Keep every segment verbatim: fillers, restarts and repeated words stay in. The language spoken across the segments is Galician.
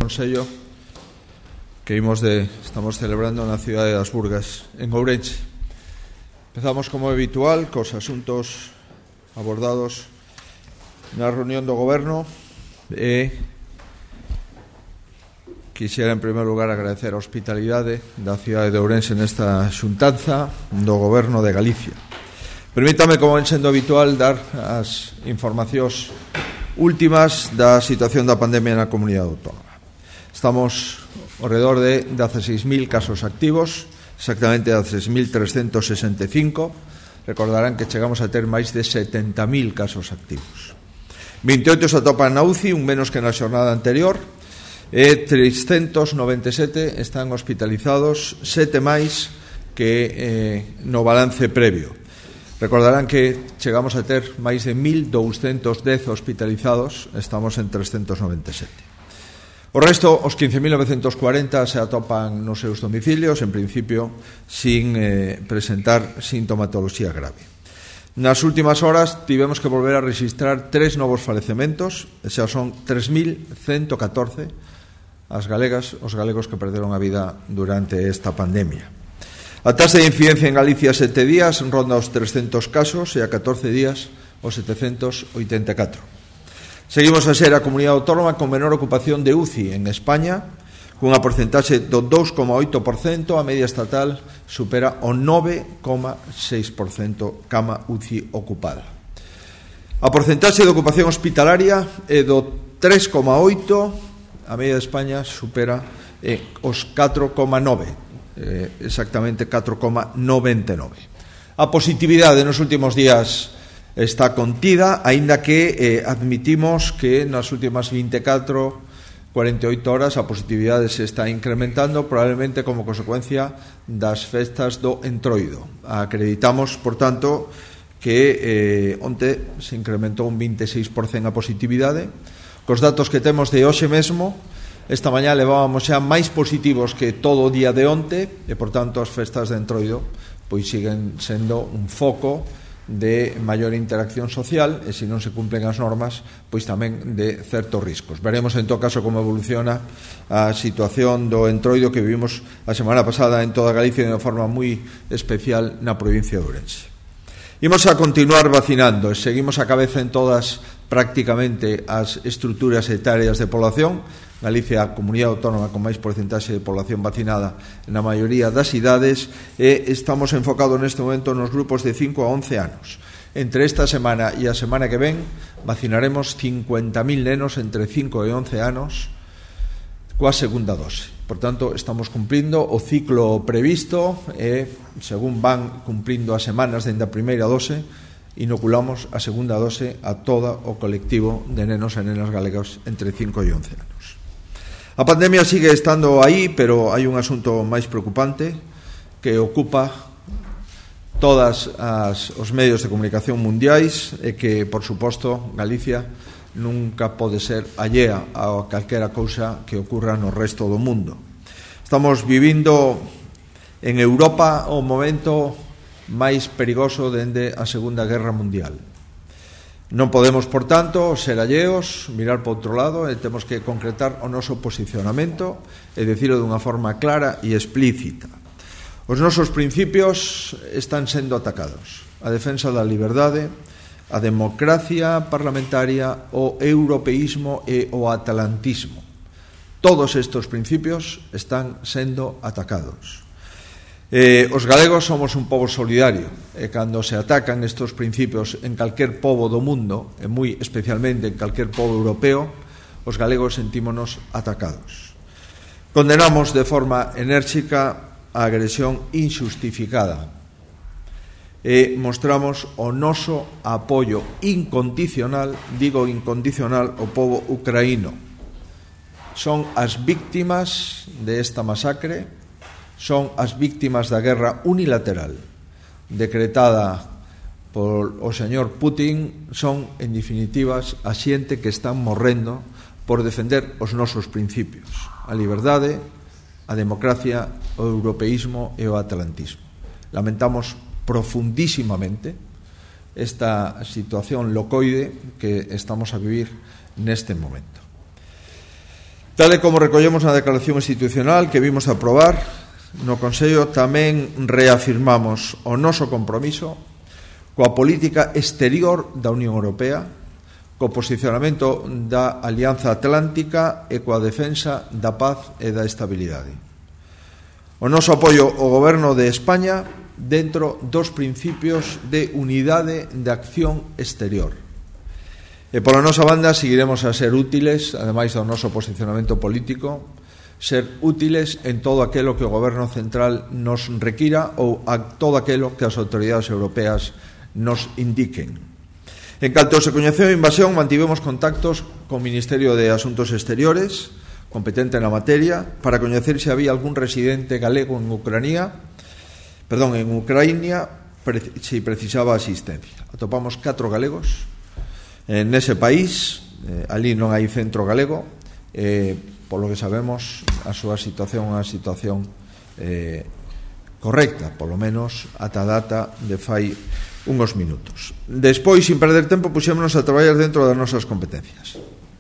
Consello que imos de, estamos celebrando na cidade das Burgas, en Ourense. Empezamos, como habitual, cos asuntos abordados na reunión do Goberno e quixera, en primer lugar, agradecer a hospitalidade da cidade de Ourense nesta xuntanza do Goberno de Galicia. Permítame, como ven sendo habitual, dar as informacións últimas da situación da pandemia na comunidade autónoma. Estamos ao redor de dieciséis mil casos activos, exactamente dieciséis mil trescentos sesenta e cinco. Recordarán que chegamos a ter máis de setenta mil casos activos. vinte e oito se atopan na U C I, un menos que na xornada anterior, e trescentos noventa e sete están hospitalizados, sete máis que eh, no balance previo. Recordarán que chegamos a ter máis de mil douscentos dez hospitalizados, estamos en trescentos noventa e sete. O resto, os quince mil novecentos cuarenta se atopan nos seus domicilios, en principio, sin eh, presentar sintomatoloxía grave. Nas últimas horas tivemos que volver a registrar tres novos falecementos, xa son tres mil ciento catorce as galegas, os galegos que perderon a vida durante esta pandemia. A taxa de incidencia en Galicia sete días ronda os trescentos casos e a catorce días os setecentos oitenta e catro. Seguimos a ser a comunidade autónoma con menor ocupación de U C I en España, cunha porcentaxe do dous coma oito por cento, a media estatal supera o nove coma seis por cento cama U C I ocupada. A porcentaxe de ocupación hospitalaria é do tres coma oito por cento, a media de España supera eh, os catro coma nove por cento, eh, exactamente catro coma noventa e nove por cento. A positividade nos últimos días está contida, aínda que eh, admitimos que nas últimas vinte e catro, cuarenta e oito horas a positividade se está incrementando, probablemente como consecuencia das festas do Entroido. Acreditamos, por tanto, que eh, onte se incrementou un vinte e seis por cento a positividade. Cos datos que temos de hoxe mesmo, esta mañá levábamos xa máis positivos que todo o día de onte, e, por tanto, as festas de Entroido pois siguen sendo un foco de maior interacción social e, se non se cumplen as normas, pois tamén de certos riscos. Veremos, en todo caso, como evoluciona a situación do Entroido que vivimos a semana pasada en toda Galicia de unha forma moi especial na provincia de Ourense. Imos a continuar vacinando, seguimos a cabeza en todas prácticamente as estruturas etarias de población. Galicia, a comunidade autónoma con máis porcentaxe de población vacinada na maioría das idades, e estamos enfocados neste momento nos grupos de cinco a once anos. Entre esta semana e a semana que ven vacinaremos cincuenta mil nenos entre cinco e once anos coa segunda dose. Por tanto, estamos cumprindo o ciclo previsto e, según van cumprindo as semanas dende a primeira dose, inoculamos a segunda dose a todo o colectivo de nenos e nenas galegas entre cinco e once anos. A pandemia sigue estando aí, pero hai un asunto máis preocupante que ocupa todos os medios de comunicación mundiais e que, por suposto, Galicia nunca pode ser allea a calquera cousa que ocurra no resto do mundo. Estamos vivindo en Europa o momento máis perigoso dende a Segunda Guerra Mundial. Non podemos, por tanto, ser alleos, mirar para outro lado, e temos que concretar o noso posicionamento e dicilo dunha forma clara e explícita. Os nosos principios están sendo atacados. A defensa da liberdade, a democracia parlamentaria, o europeísmo e o atlantismo. Todos estes principios están sendo atacados. Eh, os galegos somos un pobo solidario, e cando se atacan estes principios en calquer pobo do mundo, e moi especialmente en calquer pobo europeo, os galegos sentímonos atacados. Condenamos de forma enérxica a agresión injustificada e mostramos o noso apoio incondicional, digo incondicional, ao pobo ucraíno. Son as víctimas de esta masacre, son as víctimas da guerra unilateral decretada por o señor Putin, son, en definitivas, a xente que están morrendo por defender os nosos principios, a liberdade, a democracia, o europeísmo e o atlantismo. Lamentamos profundísimamente esta situación locoide que estamos a vivir neste momento. Tal e como recollemos na declaración institucional que vimos aprobar no Consello, tamén reafirmamos o noso compromiso coa política exterior da Unión Europea, co posicionamento da Alianza Atlántica e coa defensa da paz e da estabilidade. O noso apoio ao Goberno de España dentro dos principios de unidade de acción exterior. E pola nosa banda seguiremos a ser útiles, ademais do noso posicionamento político, ser útiles en todo aquilo que o Goberno Central nos requira ou a todo aquilo que as autoridades europeas nos indiquen. En canto se coñeceu a invasión, mantivemos contactos co Ministerio de Asuntos Exteriores, competente na materia, para coñecer se había algún residente galego en Ucrania, perdón, en Ucraína, se precisaba asistencia. Atopamos catro galegos en ese país, eh, ali non hai centro galego, eh, polo que sabemos, a súa situación é unha situación eh, correcta, polo menos ata a data de fai unhos minutos. Despois, sin perder tempo, puxémonos a traballar dentro das nosas competencias.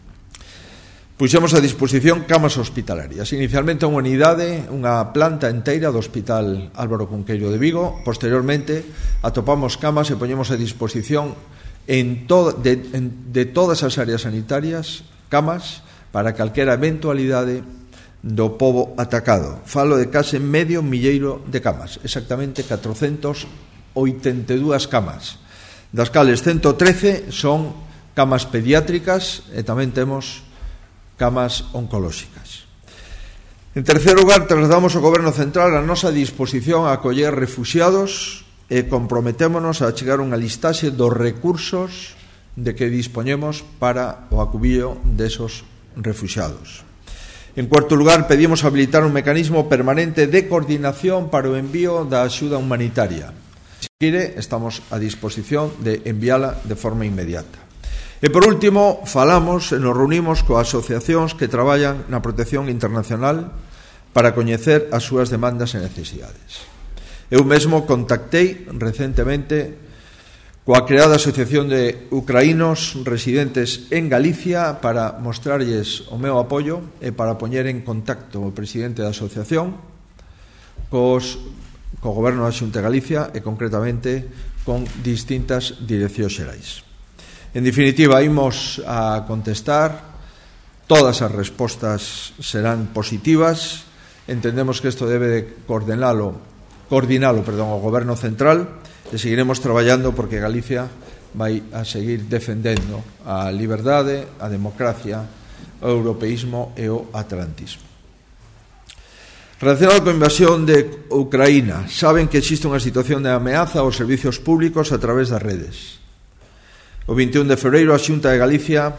Puxemos a disposición camas hospitalarias. Inicialmente unha unidade, unha planta enteira do Hospital Álvaro Cunqueiro de Vigo. Posteriormente, atopamos camas e poñemos a disposición en to, de, en, de todas as áreas sanitarias, camas para calquera eventualidade do pobo atacado. Falo de case medio milleiro de camas, exactamente catrocentas oitenta e dúas camas, das cales ciento trece son camas pediátricas e tamén temos camas oncolóxicas. En terceiro lugar, trasladamos ao Goberno Central a nosa disposición a acoller refuxiados e comprometémonos a chegar unha listaxe dos recursos de que dispoñemos para o acubillo desos refuxiados. En cuarto lugar, pedimos habilitar un mecanismo permanente de coordinación para o envío da axuda humanitaria. Se quere, estamos a disposición de enviala de forma inmediata. E por último, falamos e nos reunimos coas asociacións que traballan na protección internacional para coñecer as súas demandas e necesidades. Eu mesmo contactei recentemente coa creada Asociación de Ucraínos Residentes en Galicia para mostrarlles o meu apoio e para poñer en contacto o presidente da asociación cos, co Goberno da Xunta de Galicia e concretamente con distintas direccións xerais. En definitiva, imos a contestar, todas as respostas serán positivas, entendemos que isto debe de coordinalo coordinalo, perdón, o Goberno Central e seguiremos traballando porque Galicia vai a seguir defendendo a liberdade, a democracia, o europeísmo e o atlantismo. Relacionado coa invasión de Ucraína, saben que existe unha situación de ameaza aos servizos públicos a través das redes. O vinte e un de febreiro, a Xunta de Galicia,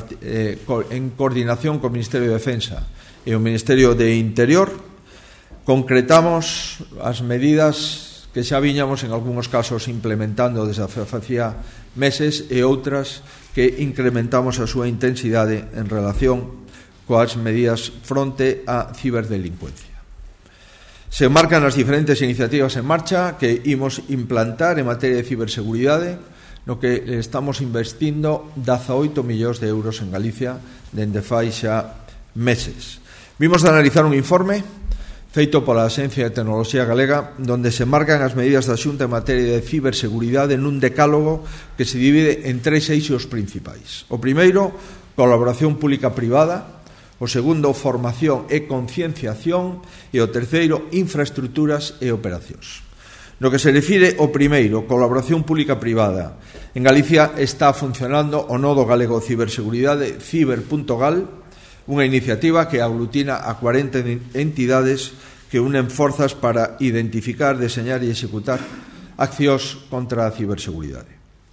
en coordinación co Ministerio de Defensa e o Ministerio de Interior, concretamos as medidas que xa viñamos en algúns casos implementando desde facía meses e outras que incrementamos a súa intensidade en relación coas medidas fronte á ciberdelincuencia. Se marcan as diferentes iniciativas en marcha que imos implantar en materia de ciberseguridade, no que estamos investindo dezaoito millóns de euros en Galicia dende fai xa meses. Vimos de analizar un informe feito pola Axencia de Tecnoloxía Galega, donde se marcan as medidas da Xunta en materia de ciberseguridade nun decálogo que se divide en tres eixos principais. O primeiro, colaboración pública-privada; o segundo, formación e concienciación; e o terceiro, infraestructuras e operacións. No que se refire ao primeiro, colaboración pública-privada, en Galicia está funcionando o nodo galego de ciberseguridade ciber punto gal, unha iniciativa que aglutina a cuarenta entidades que unen forzas para identificar, deseñar e executar accións contra a ciberseguridade.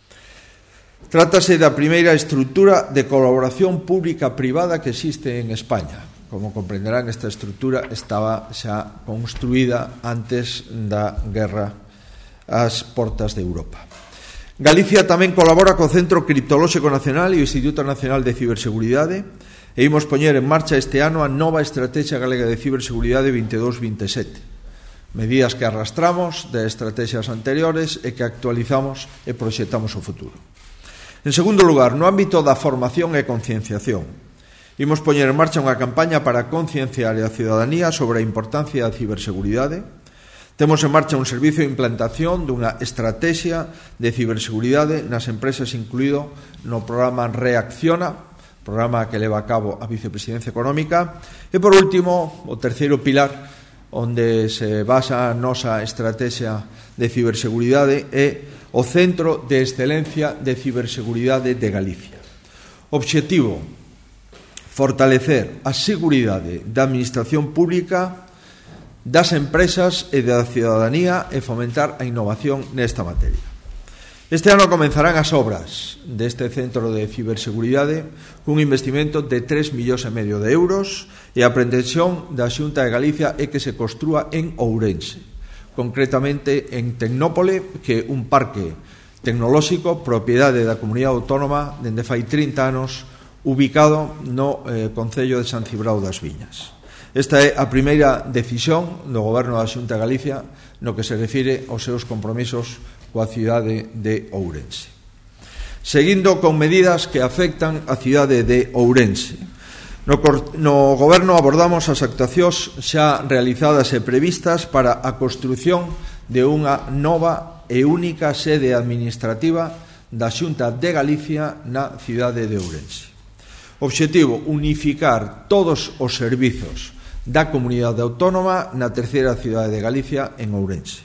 Trátase da primeira estrutura de colaboración pública-privada que existe en España. Como comprenderán, esta estrutura estaba xa construída antes da guerra ás portas de Europa. Galicia tamén colabora co Centro Criptolóxico Nacional e o Instituto Nacional de Ciberseguridade e imos poñer en marcha este ano a nova Estrategia Galega de Ciberseguridade vinte e dous vinte e sete. Medidas que arrastramos de estrategias anteriores e que actualizamos e proxectamos o futuro. En segundo lugar, no ámbito da formación e concienciación, Imos poñer en marcha unha campaña para concienciar a ciudadanía sobre a importancia da ciberseguridade. Temos en marcha un servicio de implantación dunha estrategia de ciberseguridade nas empresas incluído no programa Reacciona, programa que leva a cabo a Vicepresidencia Económica. E, por último, o terceiro pilar onde se basa a nosa estrategia de ciberseguridade é o Centro de Excelencia de Ciberseguridade de Galicia. Obxectivo: fortalecer a seguridade da administración pública, das empresas e da ciudadanía e fomentar a innovación nesta materia. Este ano comenzarán as obras deste Centro de Ciberseguridade cun investimento de tres millóns e medio de euros e a pretensión da Xunta de Galicia é que se construa en Ourense, concretamente en Tecnópole, que é un parque tecnolóxico propiedade da Comunidade Autónoma dende fai trinta anos, ubicado no eh, Concello de San Cibrao das Viñas. Esta é a primeira decisión do Goberno da Xunta de Galicia no que se refire aos seus compromisos coa cidade de Ourense. Seguindo con medidas que afectan a cidade de Ourense. No, no Goberno abordamos as actuacións xa realizadas e previstas para a construción de unha nova e única sede administrativa da Xunta de Galicia na cidade de Ourense. Obxectivo: unificar todos os servizos da Comunidade Autónoma na terceira cidade de Galicia, en Ourense.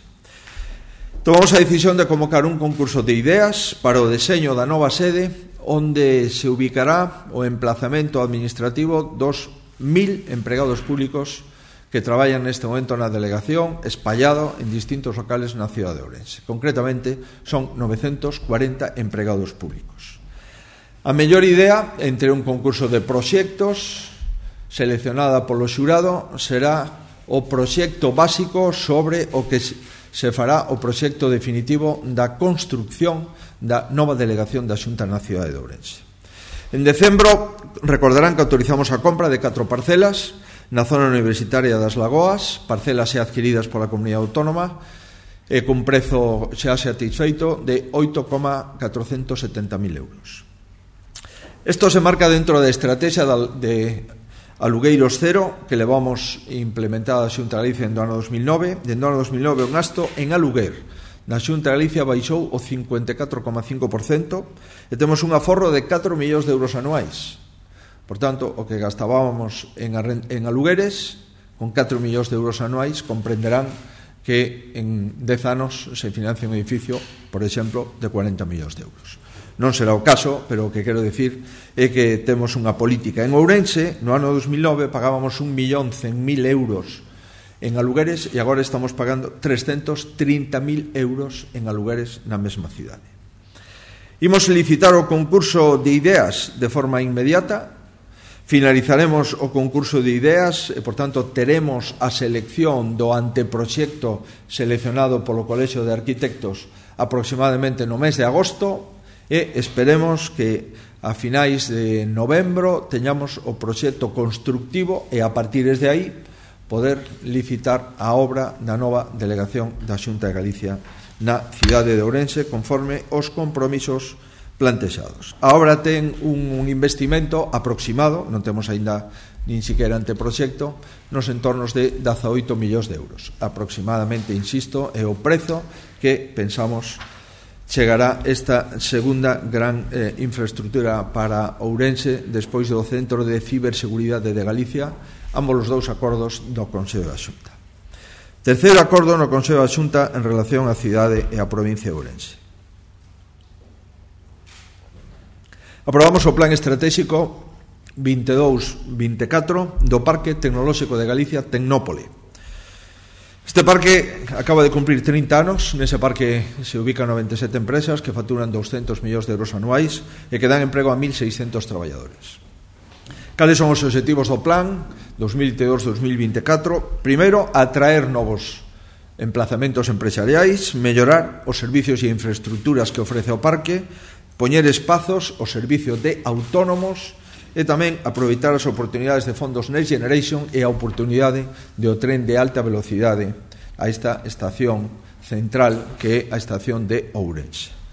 Tomamos a decisión de convocar un concurso de ideas para o deseño da nova sede, onde se ubicará o emplazamento administrativo dos mil empregados públicos que traballan neste momento na delegación, espallado en distintos locales na cidade de Ourense. Concretamente, son novecentos cuarenta empregados públicos. A mellor idea, entre un concurso de proxectos seleccionada polo xurado, será o proxecto básico sobre o que se fará o proxecto definitivo da construcción da nova delegación da Xunta na cidade de Ourense. En decembro, recordarán que autorizamos a compra de catro parcelas na zona universitaria das Lagoas, parcelas xa adquiridas pola Comunidade Autónoma e cun prezo xa satisfeito de oito coma catrocentos setenta mil euros. Isto se marca dentro da estrategia de Alugueiros Cero que levamos implementada a Xunta de Galicia en do ano dos mil nove. Dentro do ano dos mil nove o gasto en aluguer na Xunta de Galicia baixou o cincuenta e catro coma cinco por cento e temos un aforro de catro millóns de euros anuais. Por tanto, o que gastábamos en, en alugueres con catro millóns de euros anuais, comprenderán que en dez anos se financia un edificio, por exemplo, de cuarenta millóns de euros. Non será o caso, pero o que quero dicir é que temos unha política. En Ourense, no ano dos mil nove, pagábamos un millón cen mil euros en alugueres e agora estamos pagando trescentos trinta mil euros en alugueres na mesma cidade. Imos licitar o concurso de ideas de forma inmediata. Finalizaremos o concurso de ideas e, por tanto, teremos a selección do anteproxecto seleccionado polo Colexio de Arquitectos aproximadamente no mes de agosto. E esperemos que a finais de novembro teñamos o proxecto constructivo e a partir de aí poder licitar a obra da nova delegación da Xunta de Galicia na cidade de Ourense conforme os compromisos plantexados. A obra ten un investimento aproximado, non temos aínda nin siquiera anteproxecto, nos entornos de dezaoito millóns de euros. Aproximadamente, insisto, é o prezo que pensamos chegará esta segunda gran eh, infraestructura para Ourense despois do Centro de Ciberseguridade de Galicia, ambos os dous acordos do Consello da Xunta. Terceiro acordo no Consello da Xunta en relación á cidade e á provincia de Ourense. Aprobamos o Plan Estratégico vinte e dous vinte e catro do Parque Tecnolóxico de Galicia, Tecnópole. Este parque acaba de cumprir trinta anos. Nese parque se ubican noventa e sete empresas que facturan doscientos millóns de euros anuais e que dan emprego a mil seiscentos traballadores. Cales son os obxectivos do plan dos mil vinte e dous a dos mil vinte e catro? Primeiro, atraer novos emplazamentos empresariais, mellorar os servicios e infraestructuras que ofrece o parque, poñer espazos ao servicio de autónomos e tamén aproveitar as oportunidades de fondos Next Generation e a oportunidade do tren de alta velocidade a esta estación central que é a estación de Ourense.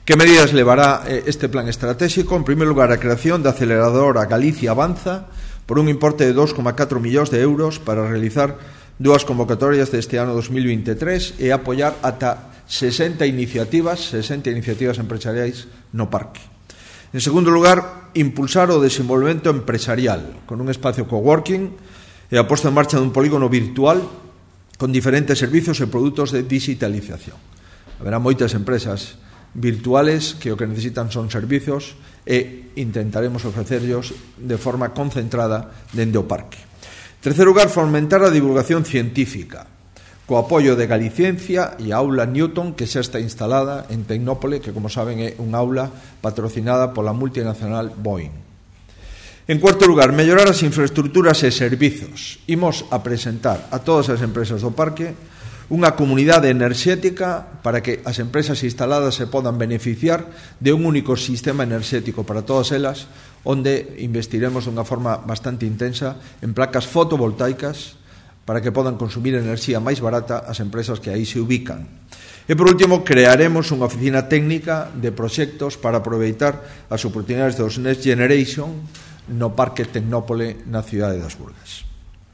Que medidas levará este plan estratégico? En primer lugar, a creación da aceleradora Galicia Avanza por un importe de dos coma catro millóns de euros para realizar dúas convocatorias deste ano dos mil veintitrés e apoiar ata sesenta iniciativas, sesenta iniciativas empresariais no parque. En segundo lugar, impulsar o desenvolvemento empresarial con un espacio coworking e a posta en marcha dun polígono virtual con diferentes servizos e produtos de digitalización. Haberá moitas empresas virtuales que o que necesitan son servizos e intentaremos ofrecerlos de forma concentrada dende o parque. En terceiro lugar, fomentar a divulgación científica co apoio de Galiciencia e a aula Newton, que xa está instalada en Tecnópole, que, como saben, é unha aula patrocinada pola multinacional Boeing. En cuarto lugar, mellorar as infraestructuras e servizos. Imos a presentar a todas as empresas do parque unha comunidade enerxética para que as empresas instaladas se podan beneficiar de un único sistema enerxético para todas elas, onde investiremos dunha forma bastante intensa en placas fotovoltaicas para que podan consumir enerxía máis barata as empresas que aí se ubican. E, por último, crearemos unha oficina técnica de proxectos para aproveitar as oportunidades dos Next Generation no Parque Tecnópole na cidade das Burgas.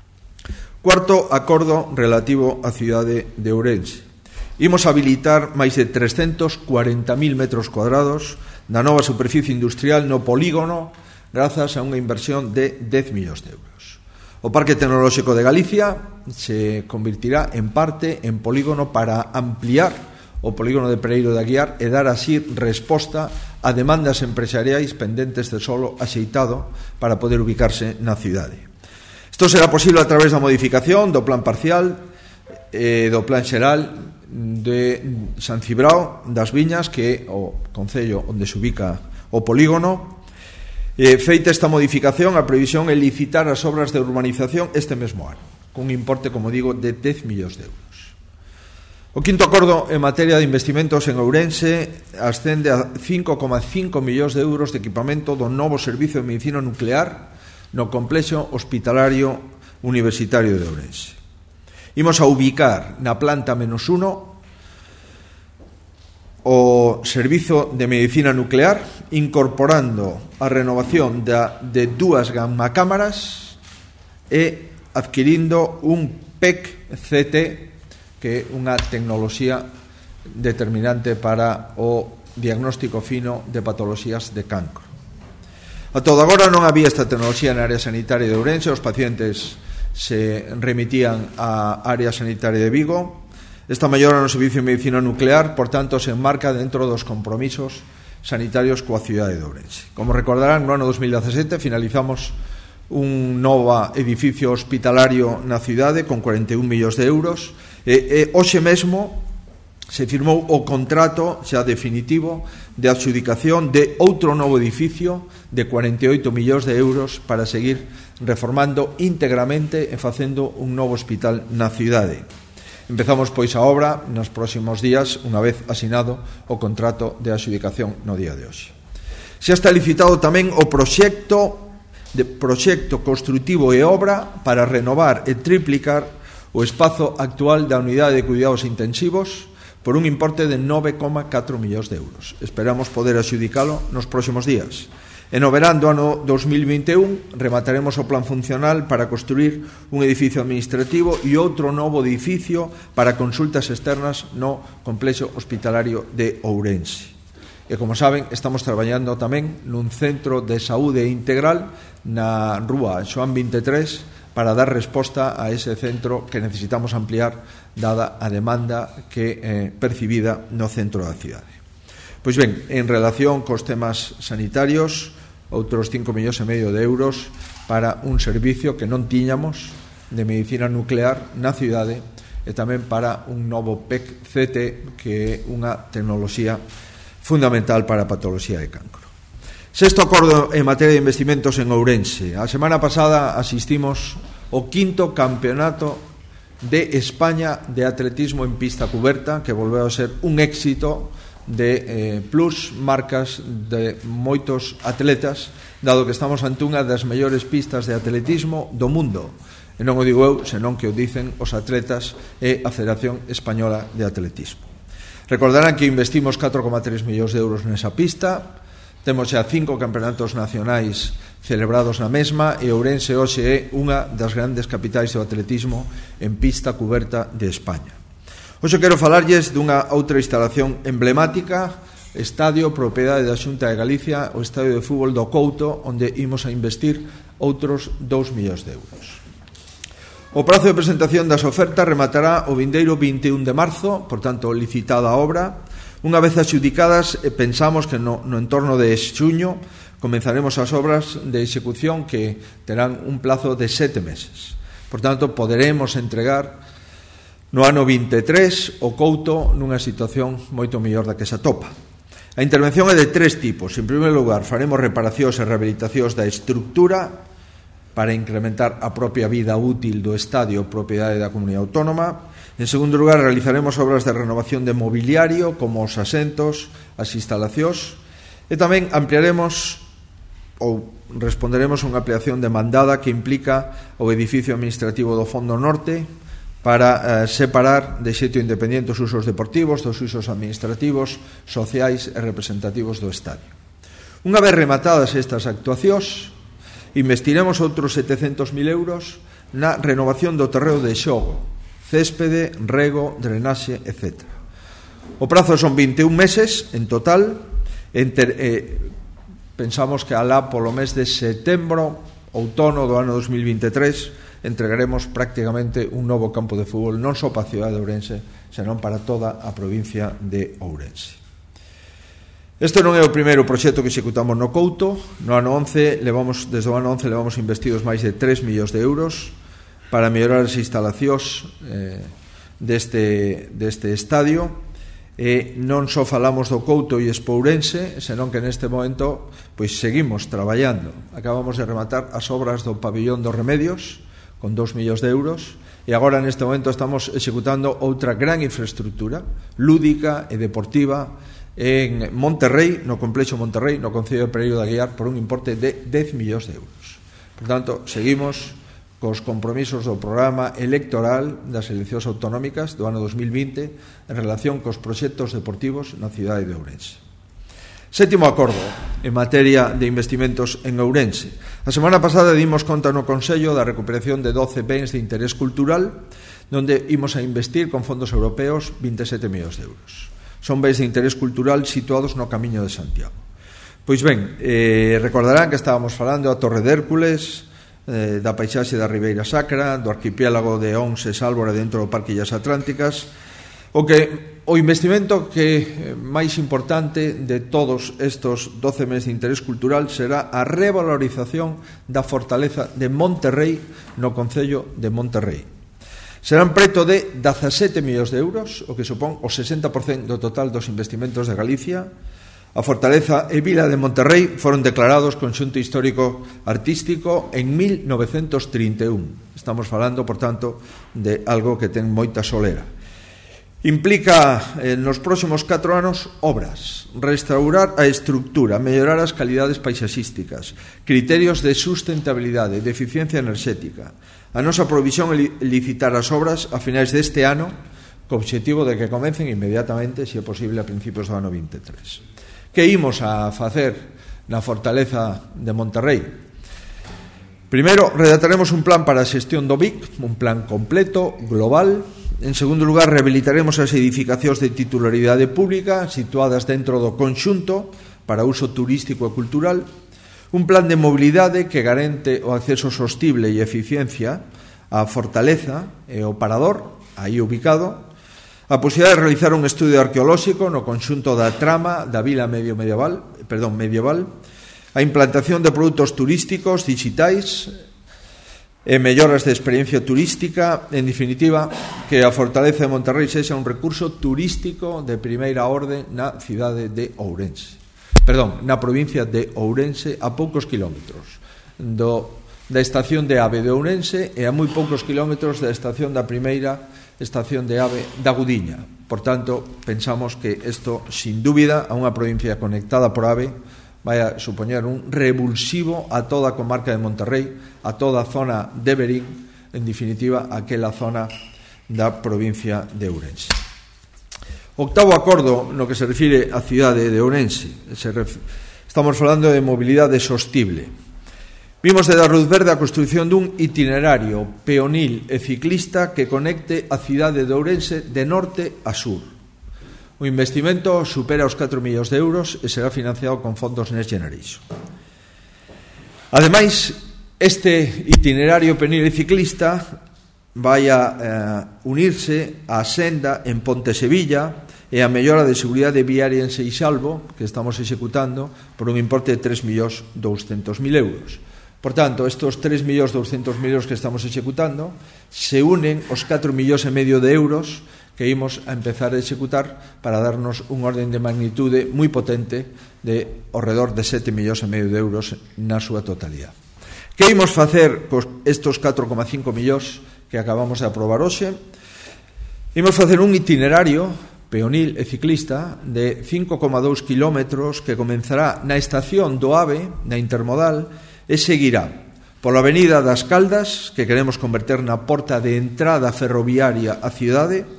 Cuarto acordo relativo á cidade de Ourense. Imos habilitar máis de trescentos cuarenta mil metros cuadrados da nova superficie industrial no polígono grazas a unha inversión de dez millóns de euros. O Parque Tecnolóxico de Galicia se convertirá en parte en polígono para ampliar o polígono de Pereiro de Aguiar e dar así resposta a demandas empresariais pendentes de solo axeitado para poder ubicarse na cidade. Isto será posible a través da modificación do plan parcial e do plan xeral de San Cibrao das Viñas, que é o concello onde se ubica o polígono. E, feita esta modificación, a previsión é licitar as obras de urbanización este mesmo ano, cun importe, como digo, de dez millóns de euros. O quinto acordo en materia de investimentos en Ourense ascende a cinco coma cinco millóns de euros de equipamento do novo servizo de medicina nuclear no complexo hospitalario universitario de Ourense. Imos a ubicar na planta menos uno o servizo de medicina nuclear, incorporando a renovación da, de dúas gamacámaras e adquirindo un P E C C T, que é unha tecnoloxía determinante para o diagnóstico fino de patoloxías de cancro. A todo agora non había esta tecnoloxía na área sanitaria de Ourense, os pacientes se remitían á área sanitaria de Vigo. Esta mellora no servicio de medicina nuclear, por tanto, se enmarca dentro dos compromisos sanitarios coa cidade de Ourense. Como recordarán, no ano dos mil dezasete finalizamos un novo edificio hospitalario na cidade con cuarenta e un millóns de euros e, e hoxe mesmo se firmou o contrato xa definitivo de adxudicación de outro novo edificio de cuarenta e oito millóns de euros para seguir reformando íntegramente e facendo un novo hospital na cidade. Empezamos, pois, a obra nos próximos días, unha vez asinado o contrato de adxudicación no día de hoxe. Xa está licitado tamén o proxecto de proxecto construtivo e obra para renovar e triplicar o espazo actual da unidade de cuidados intensivos por un importe de nove coma catro millóns de euros. Esperamos poder adxudicalo nos próximos días. E no verán do ano dos mil vinte e un remataremos o plan funcional para construir un edificio administrativo e outro novo edificio para consultas externas no complexo hospitalario de Ourense. E, como saben, estamos traballando tamén nun centro de saúde integral na rúa Xoán veintitrés para dar resposta a ese centro que necesitamos ampliar dada a demanda que eh, percibida no centro da cidade. Pois ben, en relación cos temas sanitarios, outros cinco millóns e medio de euros para un servicio que non tiñamos de medicina nuclear na cidade e tamén para un novo P E C C T, que é unha tecnoloxía fundamental para a patoloxía de cancro. Sexto acordo en materia de investimentos en Ourense. A semana pasada asistimos ao quinto campeonato de España de atletismo en pista cuberta, que volveu a ser un éxito de eh, plus marcas de moitos atletas, dado que estamos ante unha das mellores pistas de atletismo do mundo. E non o digo eu, senón que o dicen os atletas e a Federación Española de Atletismo. Recordarán que investimos catro coma tres millóns de euros nesa pista, temos xa cinco campeonatos nacionais celebrados na mesma e Ourense hoxe é unha das grandes capitais do atletismo en pista cuberta de España. Hoxe quero falarlles dunha outra instalación emblemática, estadio propiedade da Xunta de Galicia, o estadio de fútbol do Couto, onde imos a investir outros dous millóns de euros. O prazo de presentación das ofertas rematará o vindeiro vinte e un de marzo, por tanto, licitada a obra. Unha vez adxudicadas, pensamos que no, no entorno de xuño comenzaremos as obras de execución que terán un plazo de sete meses. Por tanto, poderemos entregar no ano vinte e tres o Couto nunha situación moito mellor da que se atopa. A intervención é de tres tipos. En primeiro lugar, faremos reparacións e rehabilitacións da estructura para incrementar a propia vida útil do estadio propiedade da Comunidade Autónoma. En segundo lugar, realizaremos obras de renovación de mobiliario, como os asentos, as instalacións, e tamén ampliaremos ou responderemos a unha ampliación demandada que implica o edificio administrativo do Fondo Norte para eh, separar de xeito independente os usos deportivos dos usos administrativos, sociais e representativos do estadio. Unha vez rematadas estas actuacións, investiremos outros setecentos mil euros na renovación do terreo de xogo, céspede, rego, drenaxe, etcétera. O prazo son vinte e un meses en total. Enter, eh, pensamos que alá polo mes de setembro, outono do ano dos mil vinte e tres, entregaremos prácticamente un novo campo de fútbol non só para a cidade de Ourense, senón para toda a provincia de Ourense. Este non é o primeiro proxecto que executamos no Couto. No ano once, levamos, desde o ano once levamos investidos máis de tres millóns de euros para mellorar as instalacións eh, deste, deste estadio. E non só falamos do Couto e Expo Ourense, senón que neste momento pois seguimos traballando. Acabamos de rematar as obras do pabillón dos Remedios con dous millóns de euros e agora neste momento estamos executando outra gran infraestructura lúdica e deportiva en Monterrey, no complexo Monterrey, no Concello de Pereiro de Aguiar, por un importe de dez millóns de euros. Por tanto, seguimos cos compromisos do programa electoral das eleccións autonómicas do ano dos mil vinte en relación cos proxectos deportivos na cidade de Ourense. Sétimo acordo en materia de investimentos en Ourense. A semana pasada dimos conta no Consello da recuperación de doce bens de interés cultural, donde imos a investir con fondos europeos vinte e sete millóns de euros. Son bens de interés cultural situados no Camiño de Santiago. Pois ben, eh, recordarán que estábamos falando da Torre de Hércules, eh, da paisaxe da Ribeira Sacra, do arquipiélago de Ons e Sálvora dentro do Parque Illas Atlánticas. O que o investimento que máis importante de todos estos doce meses de interés cultural será a revalorización da fortaleza de Monterrey no Concello de Monterrey. Serán preto de dezasete millóns de euros, o que supón o sesenta por cento do total dos investimentos de Galicia. A Fortaleza e Vila de Monterrey foron declarados conxunto histórico artístico en mil novecentos trinta e un. Estamos falando, por tanto, de algo que ten moita solera. Implica, eh, nos próximos catro anos, obras, restaurar a estructura, mellorar as calidades paisaxísticas, criterios de sustentabilidade, de eficiencia enerxética. A nosa provisión é licitar as obras a finais deste ano, co obxectivo de que comecen inmediatamente, se é posible, a principios do ano vinte e tres. Que imos a facer na Fortaleza de Monterrey? Primeiro, redactaremos un plan para a xestión do V I C, un plan completo, global. En segundo lugar, rehabilitaremos as edificacións de titularidade pública situadas dentro do conxunto para uso turístico e cultural. Un plan de mobilidade que garante o acceso sostible e eficiencia á Fortaleza e ao Parador, aí ubicado. A posibilidade de realizar un estudio arqueolóxico no conxunto da trama da vila medio medieval, perdón, medieval. A implantación de produtos turísticos digitais e melloras de experiencia turística. En definitiva, que a Fortaleza de Monterrey sexa un recurso turístico de primeira orde na cidade de Ourense. Perdón, na provincia de Ourense, a poucos kilómetros do, da estación de Ave de Ourense e a moi poucos kilómetros da estación da primeira estación de Ave da Gudiña. Por tanto, pensamos que isto, sin dúbida, a unha provincia conectada por Ave vai a supoñer un revulsivo a toda a comarca de Monterrey, a toda a zona de Berín, en definitiva, aquela zona da provincia de Ourense. Octavo acordo no que se refire á cidade de Ourense. Se ref... Estamos falando de mobilidade sostible. Vimos de dar luz verde a construción dun itinerario peonil e ciclista que conecte a cidade de Ourense de norte a sur. O investimento supera os catro millóns de euros e será financiado con fondos Next Generation. Ademais, este itinerario peonil e ciclista vai a eh, unirse á senda en Ponte Sevilla e a mellora de seguridade viaria en Seixalbo, que estamos executando por un importe de tres millóns douscentos mil euros. Por tanto, estos tres millóns douscentos mil euros que estamos executando se unen aos catro millóns e medio de euros que imos a empezar a executar para darnos un orden de magnitude moi potente de ao redor de sete millóns e medio de euros na súa totalidade. Que imos facer cos estos catro coma cinco millóns que acabamos de aprobar hoxe? Imos facer un itinerario peonil e ciclista de cinco coma dous kilómetros que comenzará na estación do AVE, na Intermodal, e seguirá pola Avenida das Caldas, que queremos converter na porta de entrada ferroviaria á cidade,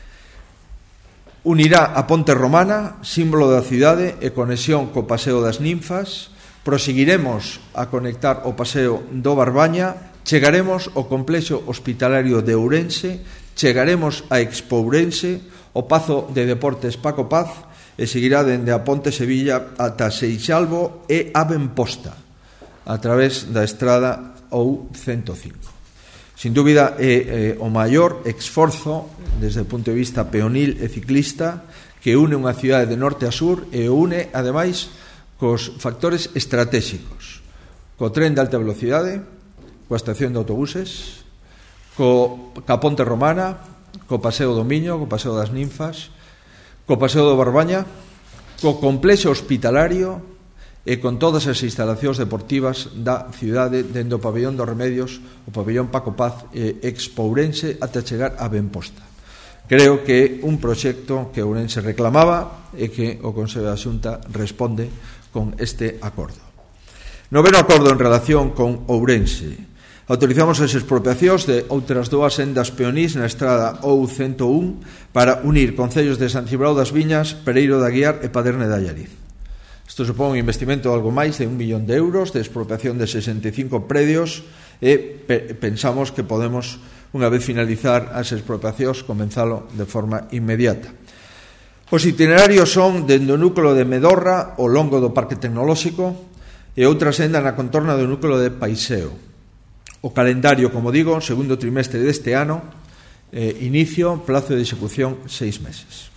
unirá a Ponte Romana, símbolo da cidade e conexión co Paseo das Ninfas, proseguiremos a conectar o Paseo do Barbaña, chegaremos ao complexo hospitalario de Ourense, chegaremos a Expo Ourense, o Pazo de Deportes Paco Paz e seguirá dende a Ponte Sevilla ata Seixalbo e a Benposta a través da estrada ou ciento cinco. Sin dúbida é, é o maior esforzo desde o punto de vista peonil e ciclista que une unha cidade de norte a sur e une, ademais, cos factores estratégicos, co tren de alta velocidade, coa estación de autobuses, co ca Ponte Romana, co Paseo do Miño, co Paseo das Ninfas, co Paseo do Barbaña, co complexo hospitalario e con todas as instalacións deportivas da cidade dende o pabellón dos Remedios, o pabellón Paco Paz e Expo Ourense ata chegar a Benposta. Creo que é un proxecto que Ourense reclamaba e que o Consello da Xunta responde con este acordo. Noveno acordo en relación con Ourense. Autorizamos as expropiacións de outras dúas sendas peonís na estrada O ciento un para unir concellos de San Cibrao das Viñas, Pereiro de Aguiar e Paderne de Allariz. Isto supón un investimento de algo máis de un millón de euros de expropiación de sesenta e cinco predios e pe- pensamos que podemos, unha vez finalizar as expropiacións, comenzalo de forma inmediata. Os itinerarios son dende o núcleo de Medorra ao longo do Parque Tecnolóxico e outra senda na contorna do núcleo de Paiseo. O calendario, como digo, segundo trimestre deste ano, eh, inicio, plazo de execución, seis meses.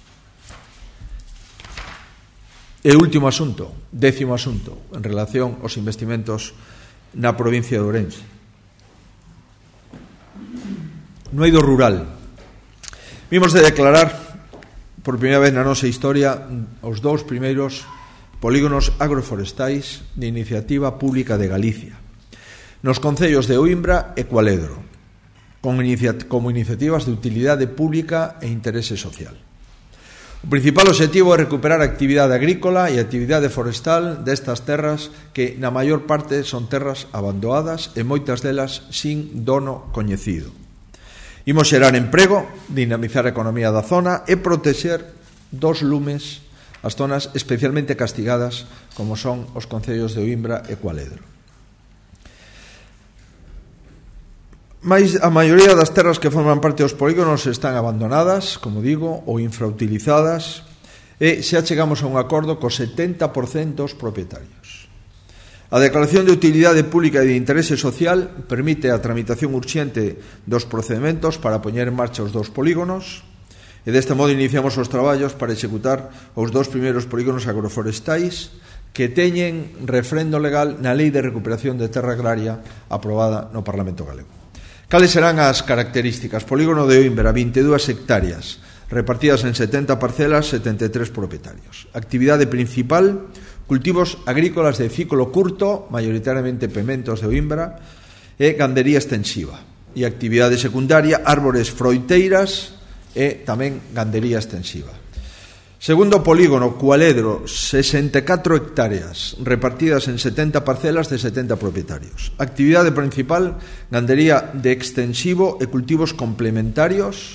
E último asunto, décimo asunto, en relación aos investimentos na provincia de Ourense. No eido rural. Vimos de declarar, por primeira vez na nosa historia, os dous primeiros polígonos agroforestais de iniciativa pública de Galicia, nos concellos de Oimbra e Cualedro, como iniciativas de utilidade pública e interese social. O principal obxectivo é recuperar a actividade agrícola e a actividade forestal destas terras que na maior parte son terras abandonadas e moitas delas sin dono coñecido. Imos xerar emprego, dinamizar a economía da zona e protexer dos lumes as zonas especialmente castigadas como son os concellos de Oimbra e Cualedro. Mais a maioría das terras que forman parte dos polígonos están abandonadas, como digo, ou infrautilizadas, e xa chegamos a un acordo co setenta por cento dos propietarios. A declaración de utilidade pública e de interese social permite a tramitación urxente dos procedementos para poñer en marcha os dous polígonos, e deste modo iniciamos os traballos para executar os dous primeiros polígonos agroforestais que teñen refrendo legal na Lei de Recuperación de Terra Agraria aprobada no Parlamento Galego. Cales serán as características? Polígono de Oimbra, vinte e dúas hectáreas, repartidas en setenta parcelas, setenta e tres propietarios. Actividade principal, cultivos agrícolas de ciclo curto, maioritariamente pementos de Oimbra, e gandería extensiva. E actividade secundaria, árbores froiteiras e tamén gandería extensiva. Segundo polígono, Cualedro, sesenta e catro hectáreas, repartidas en setenta parcelas de setenta propietarios. Actividade principal, gandería de extensivo e cultivos complementarios,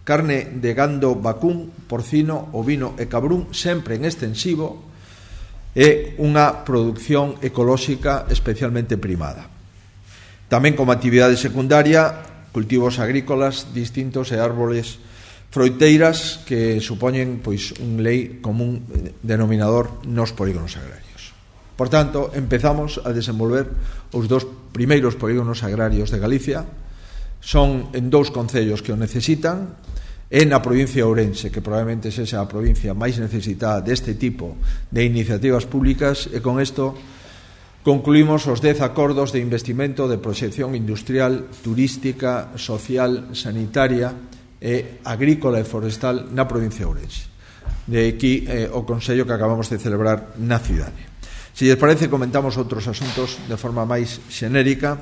carne de gando vacún, porcino, ovino e cabrún, sempre en extensivo, e unha produción ecolóxica especialmente primada. Tamén como actividade secundaria, cultivos agrícolas distintos e árboles froiteiras que supoñen pois un lei común denominador nos polígonos agrarios. Por tanto, empezamos a desenvolver os dos primeiros polígonos agrarios de Galicia. Son en dous concellos que o necesitan, e na provincia de Ourense, que probablemente sexa a provincia máis necesitada deste tipo de iniciativas públicas, e con isto concluímos os dez acordos de investimento de proxección industrial, turística, social, sanitaria e agrícola e forestal na provincia de Ourense. De aquí eh, o consello que acabamos de celebrar na cidade. Se lles parece, comentamos outros asuntos de forma máis xenérica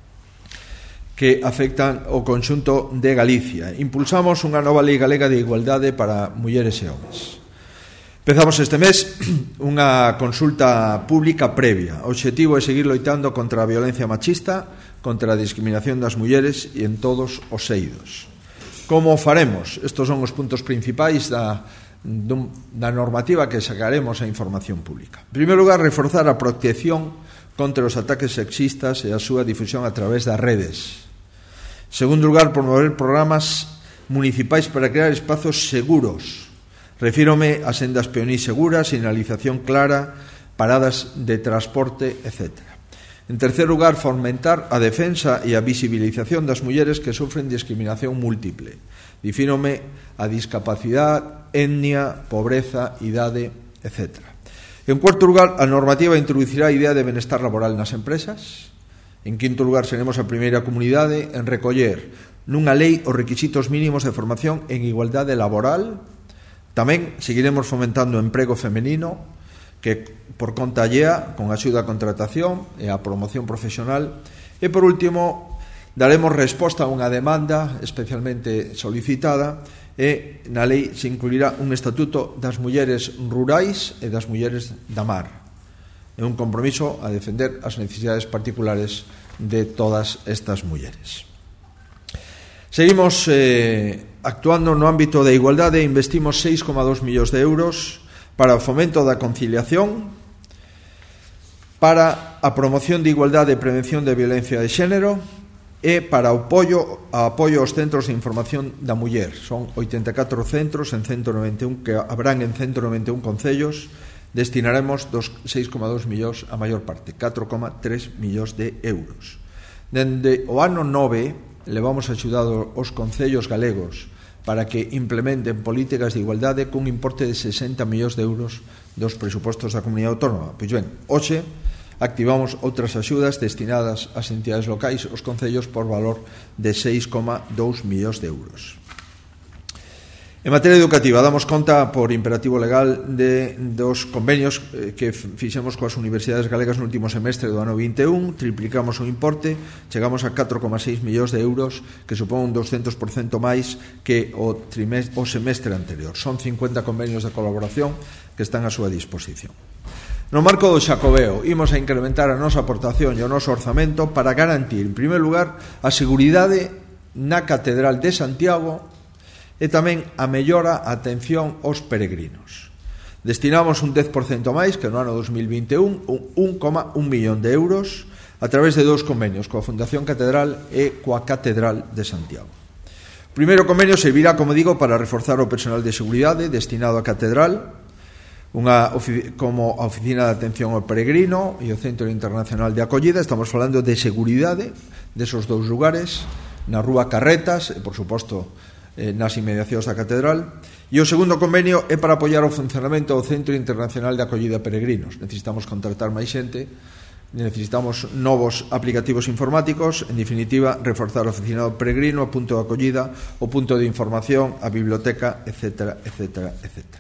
que afectan o conxunto de Galicia. Impulsamos unha nova lei galega de igualdade para mulleres e homes. Empezamos este mes unha consulta pública previa. O obxectivo é seguir loitando contra a violencia machista, contra a discriminación das mulleres e en todos os eidos. Como o faremos? Estos son os puntos principais da, da normativa que sacaremos a información pública. En primeiro lugar, reforzar a protección contra os ataques sexistas e a súa difusión a través das redes. En segundo lugar, promover programas municipais para crear espazos seguros. Refírome a sendas peonís seguras, sinalización clara, paradas de transporte, etcétera. En terceiro lugar, fomentar a defensa e a visibilización das mulleres que sofren discriminación múltiple. Difírome a discapacidade, etnia, pobreza, idade, etcétera. En cuarto lugar, a normativa introducirá a idea de benestar laboral nas empresas. En quinto lugar, seremos a primeira comunidade en recoller nunha lei os requisitos mínimos de formación en igualdade laboral. Tamén seguiremos fomentando o emprego femenino, que por conta allea, con axuda a contratación e a promoción profesional. E por último, daremos resposta a unha demanda especialmente solicitada, e na lei se incluirá un estatuto das mulleres rurais e das mulleres da mar. É un compromiso a defender as necesidades particulares de todas estas mulleres. Seguimos eh, actuando no ámbito da igualdade. Investimos seis coma dos millóns de euros para o fomento da conciliación, para a promoción de igualdade e prevención de violencia de xénero e para o apoio, a apoio aos centros de información da muller. Son oitenta e catro centros en ciento noventa e un que habrán en ciento noventa e un concellos. Destinaremos dos seis coma dos millóns a maior parte, catro coma tres millóns de euros. Dende o ano nove levamos axudado os concellos galegos para que implementen políticas de igualdade cun importe de sesenta millóns de euros dos presupostos da comunidade autónoma. Pois ben, hoxe activamos outras axudas destinadas ás entidades locais, os concellos, por valor de seis coma dos millóns de euros. En materia educativa, damos conta por imperativo legal de dos convenios que fixemos coas universidades galegas no último semestre do ano vinte e un. Triplicamos o importe, chegamos a catro coma seis millóns de euros, que supón un doscientos por cento máis que o, trimestre, o semestre anterior. Son cincuenta convenios de colaboración que están a súa disposición. No marco do Xacobeo, imos a incrementar a nosa aportación e o noso orzamento para garantir, en primeiro lugar, a seguridade na Catedral de Santiago e tamén a mellora a atención aos peregrinos. Destinamos un dez por cento máis que no ano dos mil vinte e un, un coma un millón de euros, a través de dous convenios coa Fundación Catedral e coa Catedral de Santiago. O primeiro convenio servirá, como digo, para reforzar o personal de seguridade destinado á Catedral, unha, como a Oficina de Atención ao Peregrino e o Centro Internacional de Acollida. Estamos falando de seguridade desos dous lugares, na Rúa Carretas e, por suposto, nas inmediacións da Catedral. E o segundo convenio é para apoiar o funcionamento do Centro Internacional de Acollida a Peregrinos. Necesitamos contratar máis xente, necesitamos novos aplicativos informáticos, en definitiva, reforzar a oficina do peregrino, o punto de acollida, o punto de información, a biblioteca, etcétera, etcétera, etcétera.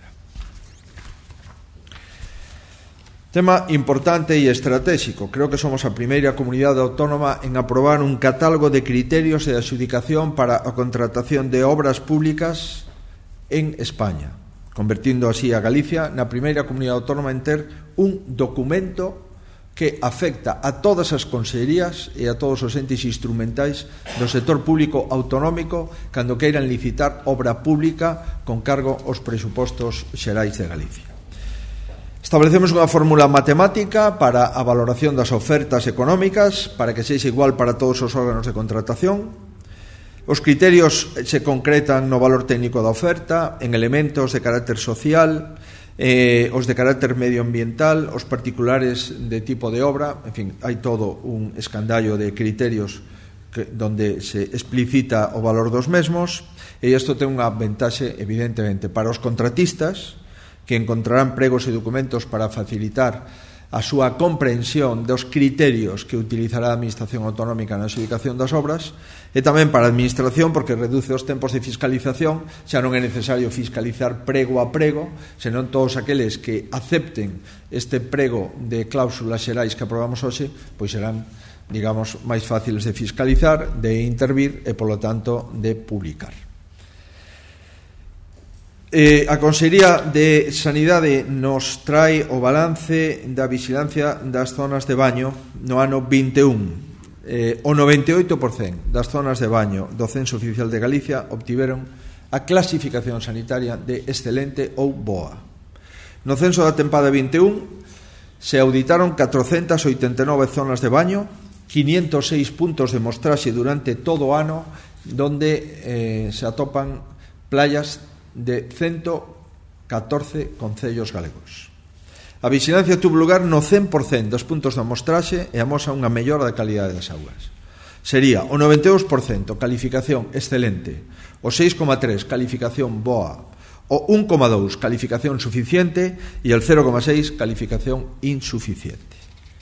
Tema importante e estratégico. Creo que somos a primeira comunidade autónoma en aprobar un catálogo de criterios de adxudicación para a contratación de obras públicas en España, convertindo así a Galicia na primeira comunidade autónoma en ter un documento que afecta a todas as consellerías e a todos os entes instrumentais do sector público autonómico cando queiran licitar obra pública con cargo aos presupostos xerais de Galicia. Establecemos unha fórmula matemática para a valoración das ofertas económicas para que sexa igual para todos os órganos de contratación. Os criterios se concretan no valor técnico da oferta, en elementos de carácter social, eh, os de carácter medioambiental, os particulares de tipo de obra, en fin, hai todo un escandallo de criterios que, donde se explicita o valor dos mesmos, e isto ten unha ventaxe, evidentemente, para os contratistas, que encontrarán pregos e documentos para facilitar a súa comprensión dos criterios que utilizará a Administración Autonómica na adxudicación das obras, e tamén para a Administración, porque reduce os tempos de fiscalización, xa non é necesario fiscalizar prego a prego, senón todos aqueles que acepten este prego de cláusulas xerais que aprobamos hoxe, pois serán, digamos, máis fáciles de fiscalizar, de intervir e, polo tanto, de publicar. Eh, a Consellería de Sanidade nos trae o balance da vigilancia das zonas de baño no ano vinte e un. Eh, o noventa e oito por cento das zonas de baño do Censo Oficial de Galicia obtiveron a clasificación sanitaria de excelente ou boa. No censo da tempada vinte e un se auditaron catrocentas oitenta e nove zonas de baño, quinientos seis puntos de mostraxe durante todo o ano, donde eh, se atopan playas de ciento catorce concellos galegos. A vigilancia tuvo lugar no cen por cento dos puntos de amostraxe e amosa unha mellora da calidade das augas. Sería o noventa e dous por cento calificación excelente, o seis coma tres por cento calificación boa, o un coma dous por cento calificación suficiente e el cero coma seis por cento calificación insuficiente.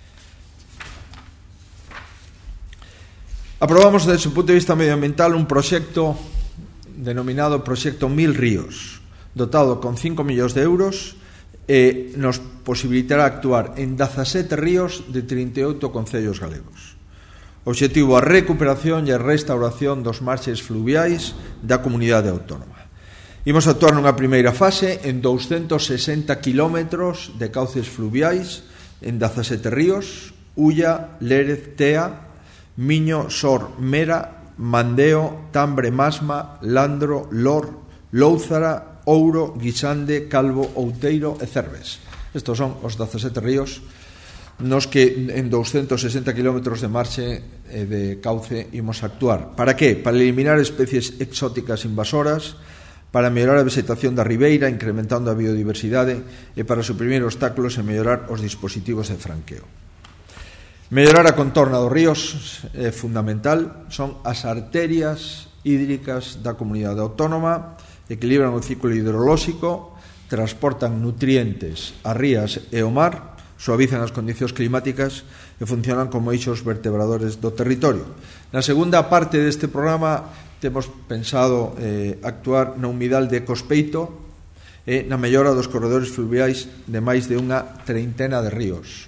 Aprobamos desde o punto de vista medioambiental un proxecto denominado Proxecto Mil Ríos, dotado con cinco millóns de euros, e nos posibilitará actuar en dezasete ríos de trinta e oito concellos galegos. O obxectivo a recuperación e a restauración dos marxes fluviais da comunidade autónoma. Imos actuar nunha primeira fase en douscentos sesenta quilómetros de cauces fluviais en dezasete ríos: Ulla, Lérez, Tea, Miño, Sor, Mera, Mandeo, Tambre, Masma, Landro, Lor, Louzara, Ouro, Guisande, Calvo, Outeiro e Cerves. Estos son os dezasete ríos nos que en douscentos sesenta quilómetros de marxe e de cauce imos actuar. Para que? Para eliminar especies exóticas invasoras, para mellorar a vegetación da ribeira, incrementando a biodiversidade, e para suprimir obstáculos e mellorar os dispositivos de franqueo. Mellorar a contorna dos ríos é fundamental, son as arterias hídricas da comunidade autónoma, equilibran o ciclo hidrolóxico, transportan nutrientes a rías e ao mar, suavizan as condicións climáticas e funcionan como eixos vertebradores do territorio. Na segunda parte deste programa temos pensado eh, actuar na humidal de Cospeito e na mellora dos corredores fluviais de máis de unha treintena de ríos.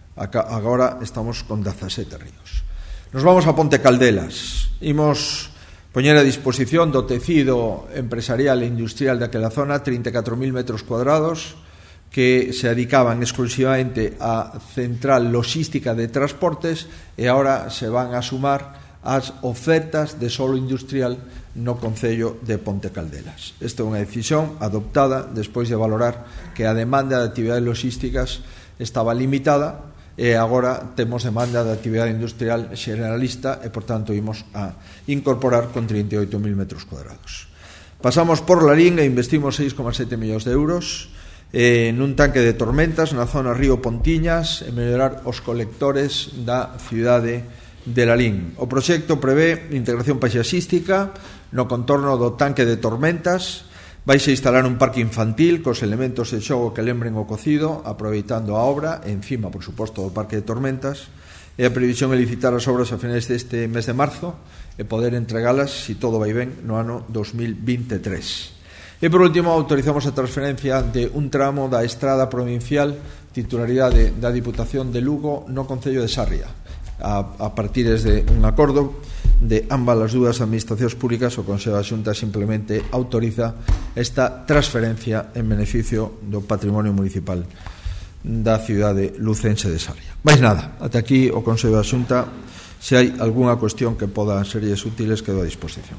Agora estamos con dezasete ríos. Nos vamos a Ponte Caldelas. Imos poñer a disposición do tecido empresarial e industrial daquela zona trinta e catro mil metros cuadrados que se dedicaban exclusivamente a central logística de transportes e agora se van a sumar as ofertas de solo industrial no concello de Ponte Caldelas. Esta é unha decisión adoptada despois de valorar que a demanda de actividades logísticas estaba limitada e agora temos demanda de actividade industrial generalista e, por tanto, imos a incorporar con trinta e oito mil metros cuadrados. Pasamos por Larín e investimos seis coma sete millóns de euros eh, nun tanque de tormentas na zona Río Pontiñas e mellorar os colectores da cidade de Larín. O proxecto prevé integración paisaxística no contorno do tanque de tormentas. Vaise instalar un parque infantil cos elementos de xogo que lembren o cocido, aproveitando a obra, encima, por suposto, do parque de tormentas, e a previsión é licitar as obras a finais deste mes de marzo e poder entregalas, se todo vai ben, no ano dos mil vinte e tres. E, por último, autorizamos a transferencia de un tramo da estrada provincial titularidade da Diputación de Lugo no Concello de Sarria, a, a partir de un acordo de ambas as dúas administracións públicas. O Consello da Xunta simplemente autoriza esta transferencia en beneficio do patrimonio municipal da cidade lucense de Sarria. Mais nada, ata aquí o Consello da Xunta. Se hai algunha cuestión que poda serles útiles, quedo a disposición.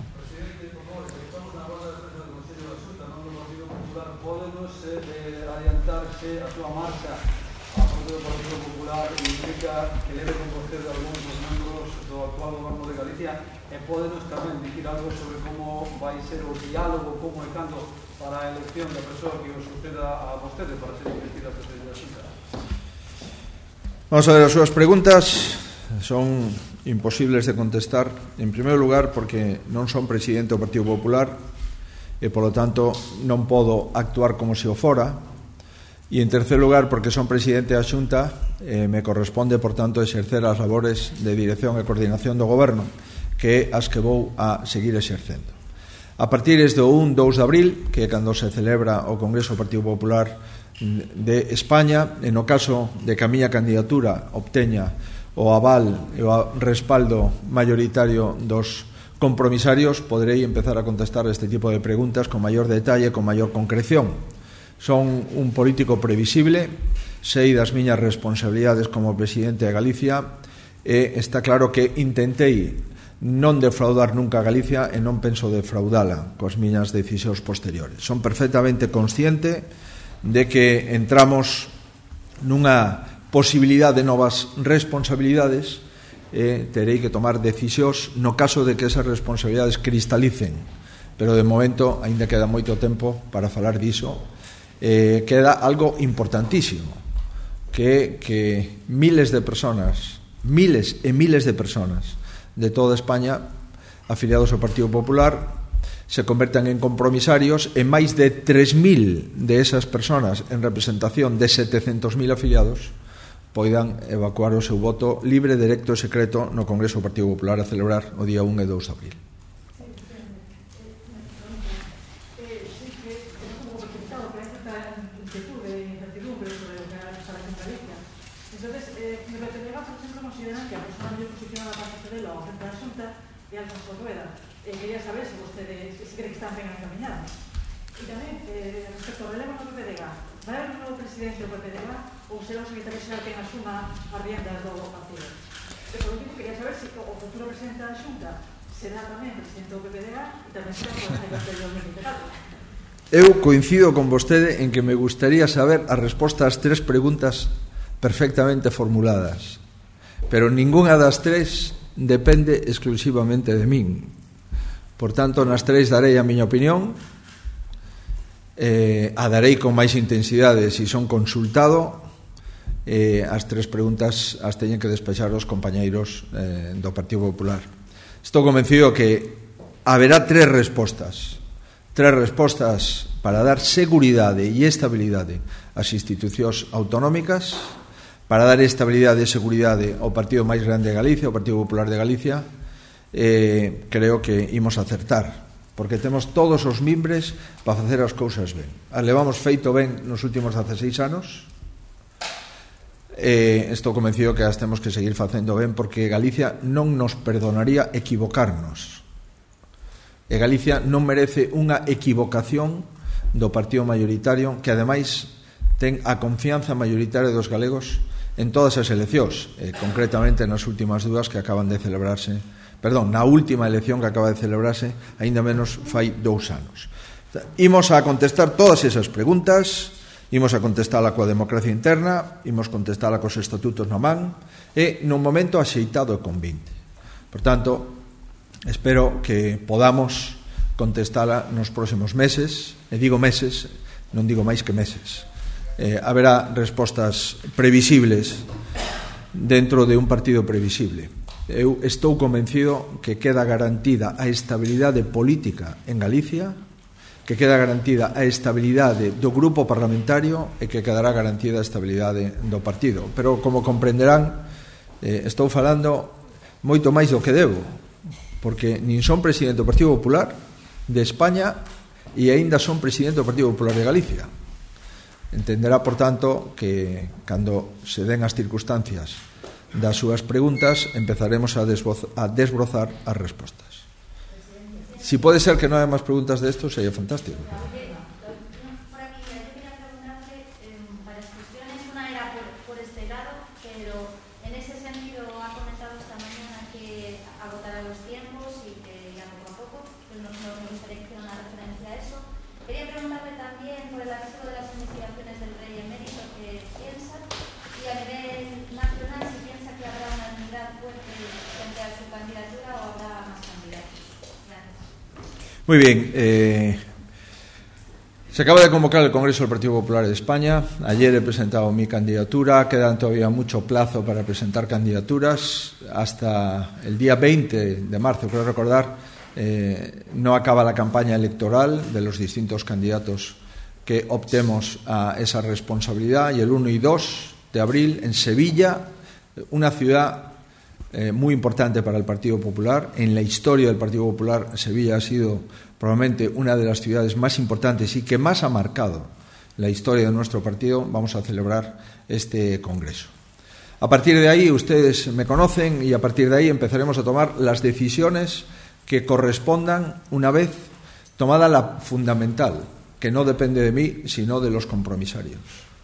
Pódenos tamén dicir algo sobre como vai ser o diálogo, como e cando para a elección da persoa que os suceda a vostede para ser investida presidente da Xunta. Vamos a ver, as súas preguntas son imposibles de contestar, en primeiro lugar porque non son presidente do Partido Popular e polo tanto non podo actuar como se o fora, e en terceiro lugar porque son presidente da Xunta e me corresponde por tanto exercer as labores de dirección e coordinación do goberno, que é as que vou a seguir exercendo. A partir do un e dous de abril, que é cando se celebra o Congreso do Partido Popular de España, en o caso de que a miña candidatura obteña o aval e o respaldo mayoritario dos compromisarios, poderei empezar a contestar este tipo de preguntas con maior detalle, con maior concreción. Son un político previsible, sei das miñas responsabilidades como presidente de Galicia e está claro que intentei non defraudar nunca a Galicia e non penso defraudala coas miñas decisións posteriores. Son perfectamente consciente de que entramos nunha posibilidade de novas responsabilidades e terei que tomar decisións no caso de que esas responsabilidades cristalicen, pero de momento ainda queda moito tempo para falar diso. Eh, queda algo importantísimo, que que miles de personas, miles e miles de personas de toda España afiliados ao Partido Popular se convertan en compromisarios e máis de tres mil de esas persoas en representación de setecentos mil afiliados poidan evacuar o seu voto libre, directo e secreto no Congreso do Partido Popular a celebrar o día un e dous de abril. Quería saber se vostede se cree que están ben encaminados. E tamén, eh, respecto ao relevo no P P D G, vai haber un novo presidente do P P D G ou será o secretario xeral quen asuma as riendas do partido? E por último, quería saber se o futuro presidente da Xunta será tamén presidente do P P D G e tamén será o presidente do dos mil vinte e catro. Eu coincido con vostede en que me gustaría saber a resposta ás tres preguntas perfectamente formuladas, pero ninguna das tres depende exclusivamente de min. Por tanto, nas tres darei a miña opinión, eh, a darei con máis intensidade se son consultado, eh, as tres preguntas as teñen que despexar os compañeiros eh, do Partido Popular. Estou convencido que haberá tres respostas, tres respostas para dar seguridade e estabilidade ás institucións autonómicas, para dar estabilidade e seguridade ao partido máis grande de Galicia, o Partido Popular de Galicia. Eh, creo que imos acertar, porque temos todos os mimbres para facer as cousas ben. As levamos feito ben nos últimos dezaseis anos. Eh, estou convencido que as temos que seguir facendo ben, porque Galicia non nos perdonaría equivocarnos. E Galicia non merece unha equivocación do partido maioritario, que ademais ten a confianza maioritaria dos galegos en todas as eleccións, eh, concretamente nas últimas dúas que acaban de celebrarse. Perdón, na última elección que acaba de celebrarse, aínda menos fai dous anos. Imos a contestar todas esas preguntas, imos a contestala coa democracia interna, imos contestala cos estatutos na man, e nun momento axeitado e convinte. Por tanto, espero que podamos contestala nos próximos meses, e digo meses, non digo máis que meses. Eh, haberá respostas previsibles dentro de un partido previsible. Eu estou convencido que queda garantida a estabilidade política en Galicia, que queda garantida a estabilidade do grupo parlamentario e que quedará garantida a estabilidade do partido. Pero, como comprenderán, eh, estou falando moito máis do que debo, porque nin son presidente do Partido Popular de España e aínda son presidente do Partido Popular de Galicia. Entenderá, por tanto, que cando se den as circunstancias das súas preguntas empezaremos a, a desbrozar as respostas. Si pode ser que non hai máis preguntas de esto, sería fantástico. Por aquí, yo quería preguntarte, eh, varias cuestiones. Una era no, no me gustaría que hiciera una referencia a eso. Quería preguntarle también por el aviso de las investigaciones del rey emérito que piensa, y a nivel nacional si piensa que habrá una unidad fuerte frente a su candidatura o habrá más candidatos. Gracias. Muy bien. Eh... Se acaba de convocar el Congreso del Partido Popular de España. Ayer he presentado mi candidatura. Quedan todavía mucho plazo para presentar candidaturas. Hasta el día veinte de marzo, creo recordar, eh, no acaba la campaña electoral de los distintos candidatos que optemos a esa responsabilidad. Y el uno y dos de abril, en Sevilla, una ciudad eh, muy importante para el Partido Popular. En la historia del Partido Popular, Sevilla ha sido probablemente una de las ciudades más importantes y que más ha marcado la historia de nuestro partido. Vamos a celebrar este congreso. A partir de ahí, ustedes me conocen, y a partir de ahí empezaremos a tomar las decisiones que correspondan una vez tomada la fundamental, que no depende de mí, sino de los compromisarios.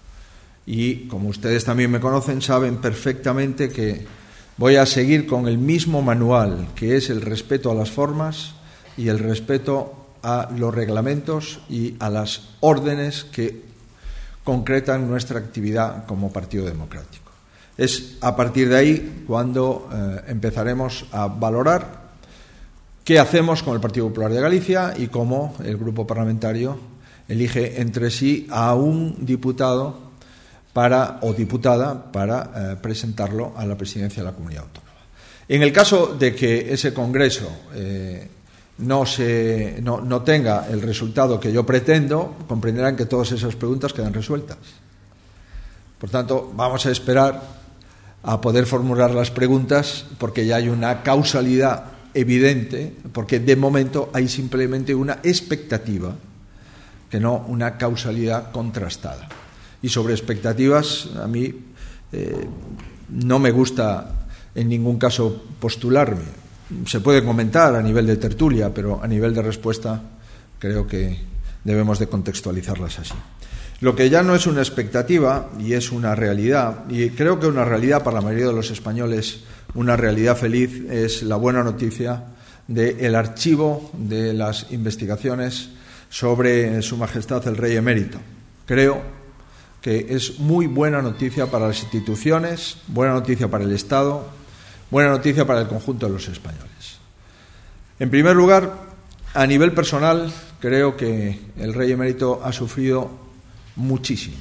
Y como ustedes también me conocen, saben perfectamente que voy a seguir con el mismo manual, que es el respeto a las formas y el respeto a los reglamentos y a las órdenes que concretan nuestra actividad como Partido Democrático. Es a partir de ahí cuando eh, empezaremos a valorar qué hacemos con el Partido Popular de Galicia y cómo el grupo parlamentario elige entre sí a un diputado para, o diputada para eh, presentarlo a la presidencia de la Comunidad Autónoma. En el caso de que ese Congreso eh, No, se, no, no tenga el resultado que yo pretendo, comprenderán que todas esas preguntas quedan resueltas. Por tanto, vamos a esperar a poder formular las preguntas, porque ya hay una causalidad evidente, porque de momento hay simplemente una expectativa, que no una causalidad contrastada. Y sobre expectativas, a mí eh, no me gusta en ningún caso postularme. Se puede comentar a nivel de tertulia, pero a nivel de respuesta creo que debemos de contextualizarlas así. Lo que ya no es una expectativa y es una realidad, y creo que una realidad para la mayoría de los españoles, una realidad feliz, es la buena noticia del archivo de las investigaciones sobre Su Majestad el Rey Emérito. Creo que es muy buena noticia para las instituciones, buena noticia para el Estado, buena noticia para el conjunto de los españoles. En primer lugar, a nivel personal, creo que el rey emérito ha sufrido muchísimo.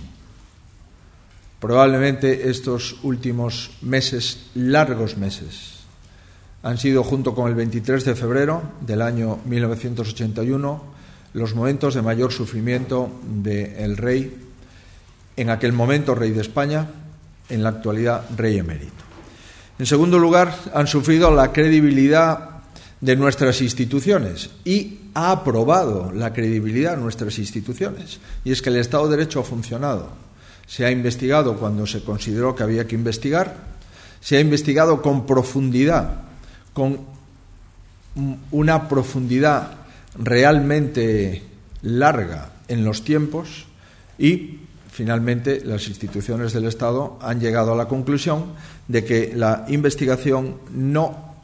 Probablemente estos últimos meses, largos meses, han sido, junto con el veintitrés de febrero del año mil novecientos ochenta y uno, los momentos de mayor sufrimiento del rey, en aquel momento rey de España, en la actualidad rey emérito. En segundo lugar, han sufrido la credibilidad de nuestras instituciones, y ha aprobado la credibilidad de nuestras instituciones. Y es que el Estado de Derecho ha funcionado. Se ha investigado cuando se consideró que había que investigar, se ha investigado con profundidad, con una profundidad realmente larga en los tiempos, y finalmente las instituciones del Estado han llegado a la conclusión de que la investigación no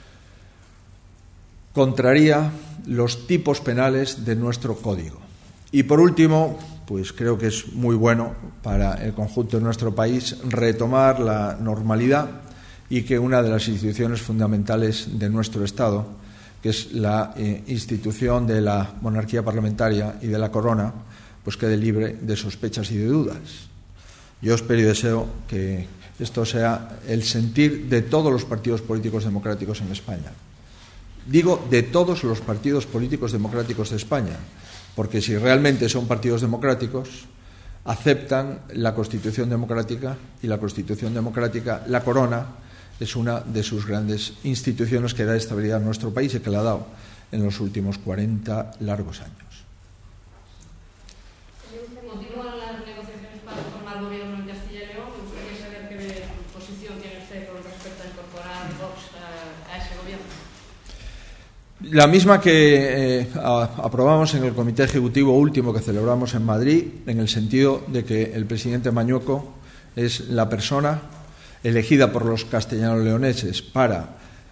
contraría los tipos penales de nuestro código. Y por último, pues creo que es muy bueno para el conjunto de nuestro país retomar la normalidad, y que una de las instituciones fundamentales de nuestro Estado, que es la eh, institución de la monarquía parlamentaria y de la corona, pues quede libre de sospechas y de dudas. Yo espero y deseo que esto sea el sentir de todos los partidos políticos democráticos en España. Digo de todos los partidos políticos democráticos de España, porque si realmente son partidos democráticos, aceptan la Constitución democrática, y la Constitución democrática, la corona, es una de sus grandes instituciones que da estabilidad a nuestro país y que la ha dado en los últimos cuarenta largos años. ¿Continúan las negociaciones para formar gobierno en Castilla y León? Me gustaría saber qué posición tiene usted con respecto a incorporar Vox a, a ese gobierno. La misma que eh, a, aprobamos en el comité ejecutivo último que celebramos en Madrid, en el sentido de que el presidente Mañueco es la persona elegida por los castellano-leoneses para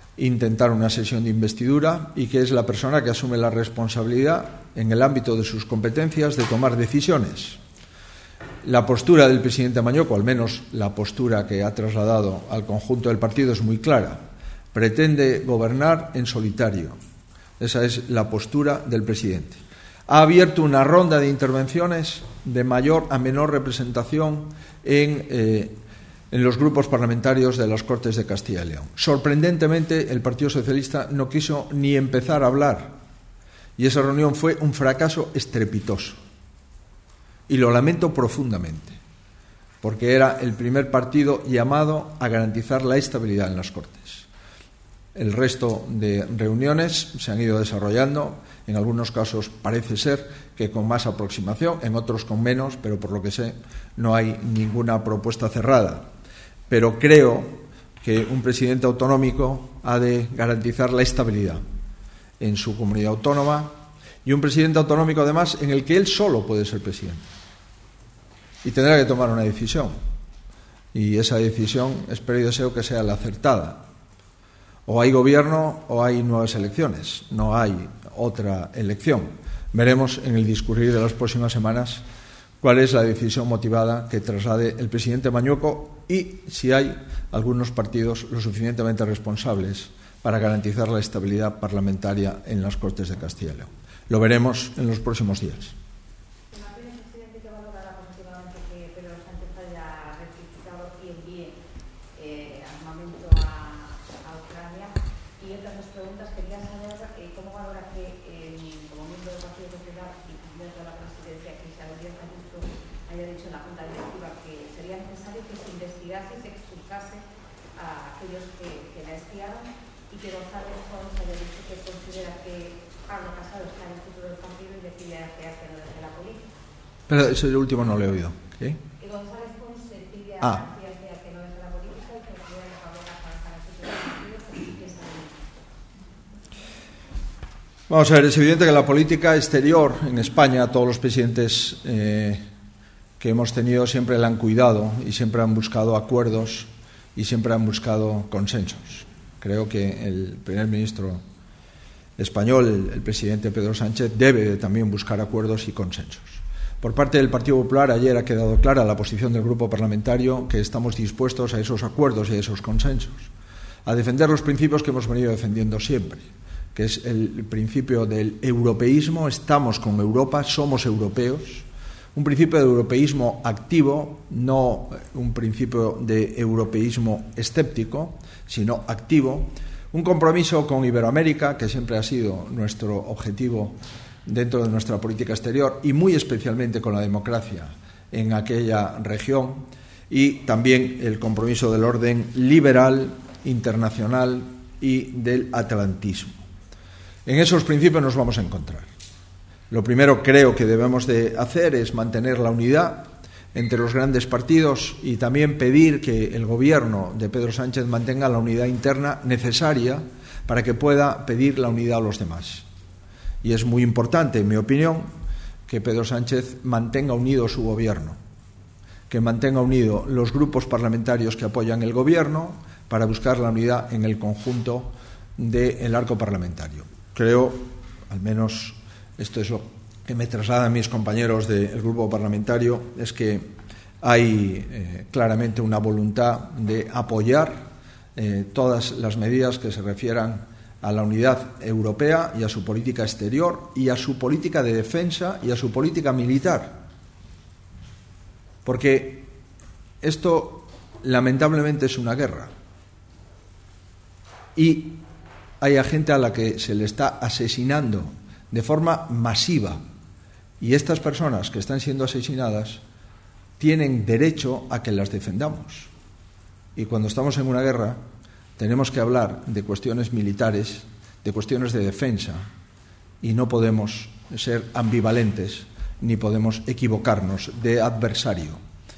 intentar una sesión de investidura y que es la persona que asume la responsabilidad en el ámbito de sus competencias de tomar decisiones. La postura del presidente Mañueco, al menos la postura que ha trasladado al conjunto del partido, es muy clara. Pretende gobernar en solitario. Esa es la postura del presidente. Ha abierto una ronda de intervenciones de mayor a menor representación en, eh, en los grupos parlamentarios de las Cortes de Castilla y León. Sorprendentemente, el Partido Socialista no quiso ni empezar a hablar y esa reunión fue un fracaso estrepitoso. Y lo lamento profundamente, porque era el primer partido llamado a garantizar la estabilidad en las Cortes. El resto de reuniones se han ido desarrollando, en algunos casos parece ser que con más aproximación, en otros con menos, pero por lo que sé no hay ninguna propuesta cerrada. Pero creo que un presidente autonómico ha de garantizar la estabilidad en su comunidad autónoma y un presidente autonómico además en el que él solo puede ser presidente. Y tendrá que tomar una decisión. Y esa decisión espero y deseo que sea la acertada. O hay gobierno o hay nuevas elecciones. No hay otra elección. Veremos en el discurrir de las próximas semanas cuál es la decisión motivada que traslade el presidente Mañueco y si hay algunos partidos lo suficientemente responsables para garantizar la estabilidad parlamentaria en las Cortes de Castilla y León. Lo veremos en los próximos días. Pero ese último no lo he oído. ¿Sí? Ah. Vamos a ver, es evidente que la política exterior en España, todos los presidentes eh, que hemos tenido siempre la han cuidado y siempre han buscado acuerdos y siempre han buscado consensos. Creo que el primer ministro español, el, el presidente Pedro Sánchez, debe de también buscar acuerdos y consensos. Por parte del Partido Popular, ayer ha quedado clara la posición del Grupo Parlamentario, que estamos dispuestos a esos acuerdos y a esos consensos, a defender los principios que hemos venido defendiendo siempre, que es el principio del europeísmo. Estamos con Europa, somos europeos, un principio de europeísmo activo, no un principio de europeísmo escéptico, sino activo, un compromiso con Iberoamérica, que siempre ha sido nuestro objetivo dentro de nuestra política exterior y muy especialmente con la democracia en aquella región, y también el compromiso del orden liberal, internacional y del atlantismo. En esos principios nos vamos a encontrar. Lo primero creo que debemos de hacer es mantener la unidad entre los grandes partidos y también pedir que el gobierno de Pedro Sánchez mantenga la unidad interna necesaria para que pueda pedir la unidad a los demás. Y es muy importante, en mi opinión, que Pedro Sánchez mantenga unido su gobierno, que mantenga unido los grupos parlamentarios que apoyan el gobierno para buscar la unidad en el conjunto del arco parlamentario. Creo, al menos esto es lo que me trasladan mis compañeros del grupo parlamentario, es que hay eh, claramente una voluntad de apoyar eh, todas las medidas que se refieran a la unidad europea y a su política exterior y a su política de defensa y a su política militar. Porque esto lamentablemente es una guerra y hay a gente a la que se le está asesinando de forma masiva, y estas personas que están siendo asesinadas tienen derecho a que las defendamos. Y cuando estamos en una guerra tenemos que hablar de cuestiones militares, de cuestiones de defensa, y no podemos ser ambivalentes ni podemos equivocarnos de adversario.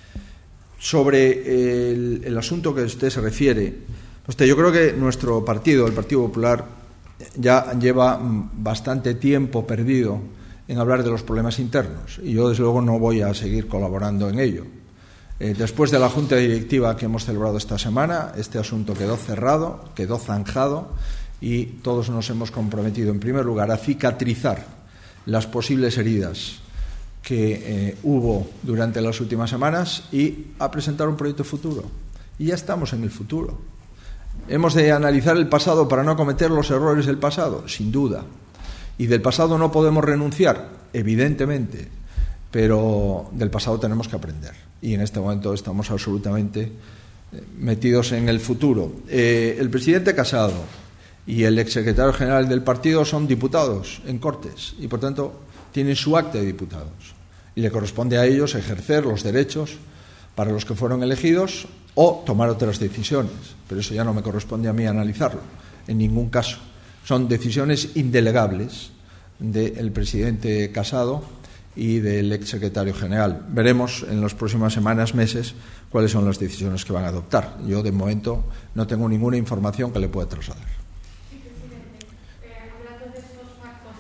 Sobre el, el asunto que usted se refiere, usted, yo creo que nuestro partido, el Partido Popular, ya lleva bastante tiempo perdido en hablar de los problemas internos, y yo desde luego no voy a seguir colaborando en ello. Eh, después de la junta directiva que hemos celebrado esta semana, este asunto quedó cerrado, quedó zanjado y todos nos hemos comprometido, en primer lugar, a cicatrizar las posibles heridas que eh, hubo durante las últimas semanas y a presentar un proyecto futuro. Y ya estamos en el futuro. ¿Hemos de analizar el pasado para no cometer los errores del pasado? Sin duda. ¿Y del pasado no podemos renunciar? Evidentemente. Pero del pasado tenemos que aprender. Y en este momento estamos absolutamente metidos en el futuro. Eh, el presidente Casado y el exsecretario general del partido son diputados en Cortes y, por tanto, tienen su acta de diputados. Y le corresponde a ellos ejercer los derechos para los que fueron elegidos o tomar otras decisiones. Pero eso ya no me corresponde a mí analizarlo, en ningún caso. Son decisiones indelegables del presidente Casado y del exsecretario general. Veremos en las próximas semanas, meses, cuáles son las decisiones que van a adoptar. Yo, de momento, no tengo ninguna información que le pueda trasladar. Sí, presidente. Eh, hablando de estos pactos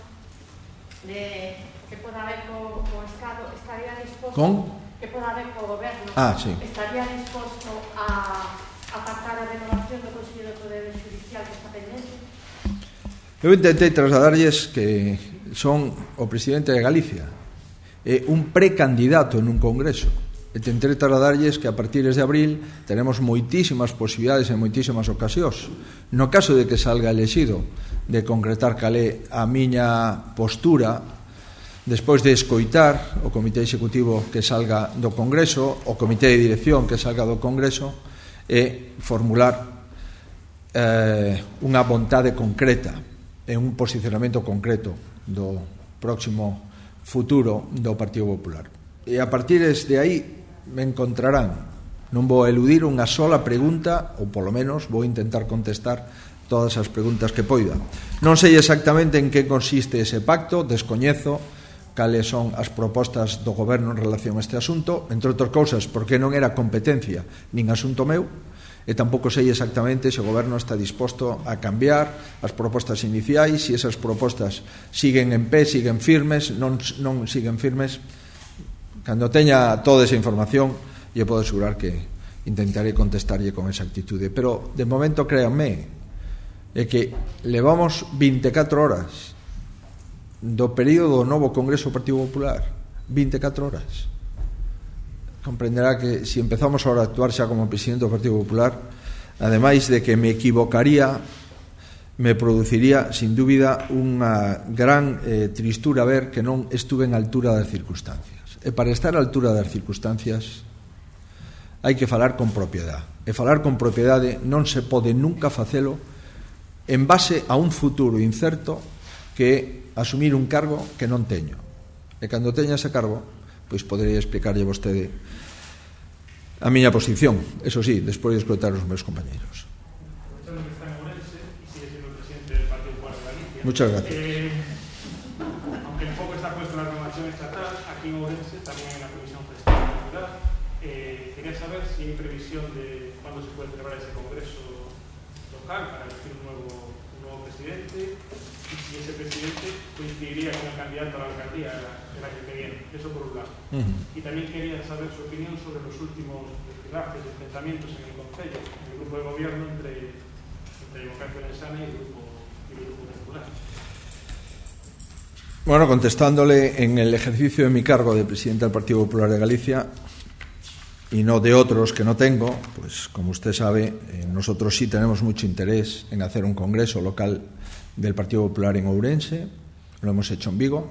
de que pueda haber co, co Estado, ¿estaría dispuesto... ¿Con? Que pueda haber co Goberno. Ah, sí. ¿Estaría dispuesto a, a pactar a renovación do Consello do Poder Judicial que está pendente? Eu intentei trasladarlles que son o presidente de Galicia e un precandidato en un congreso. E tentei trasladarlles que a partir de abril tenemos moitísimas posibilidades en moitísimas ocasións. No caso de que salga elexido, de concretar calé a miña postura despois de escoitar o comité executivo que salga do congreso, o comité de dirección que salga do congreso, e formular eh, unha vontade concreta e un posicionamento concreto do próximo futuro do Partido Popular. E a partir de aí me encontrarán. Non vou eludir unha sola pregunta, ou polo menos vou intentar contestar todas as preguntas que poida. Non sei exactamente en que consiste ese pacto, descoñezo cales son as propostas do Goberno en relación a este asunto, entre outras cousas porque non era competencia nin asunto meu, e tampouco sei exactamente se o Goberno está disposto a cambiar as propostas iniciais, se esas propostas siguen en pé, siguen firmes, non, non siguen firmes. Cando teña toda esa información, eu podo asegurar que intentaré contestarlle con esa actitude, pero de momento, créanme, é que levamos veinticuatro horas do período do novo Congreso do Partido Popular, veinticuatro horas. Comprenderá que se empezamos ahora a actuar xa como presidente do Partido Popular, ademais de que me equivocaría, me produciría sin dúbida unha gran eh, tristura ver que non estuve en altura das circunstancias. E para estar a altura das circunstancias hai que falar con propiedade. E falar con propiedade non se pode nunca facelo en base a un futuro incerto que asumir un cargo que non teño. E cando teña ese cargo, pois poderei explicarlle a vostede a miña posición, eso sí, despois de escoitar os meus compañeros. Muchas gracias. Eh, aunque el foco está puesto en la renovación estatal, aquí en Ourense, también en la Comisión Gestal Cultural, eh, quería saber si hay previsión de cuándo se puede celebrar ese congreso local para elegir un nuevo, un nuevo presidente, y si ese presidente coincidiría con el candidato a la alcaldía el año que viene. Eso por un lado. Uh-huh. Y también quería saber su opinión sobre los últimos desfilajes y enfrentamientos en el Concello, en el grupo de gobierno entre, entre Democracia Orensana y el grupo, y el grupo popular. Bueno, contestándole, en el ejercicio de mi cargo de presidente del Partido Popular de Galicia y no de otros que no tengo, pues como usted sabe, eh, nosotros sí tenemos mucho interés en hacer un congreso local del Partido Popular en Ourense. Lo hemos hecho en Vigo,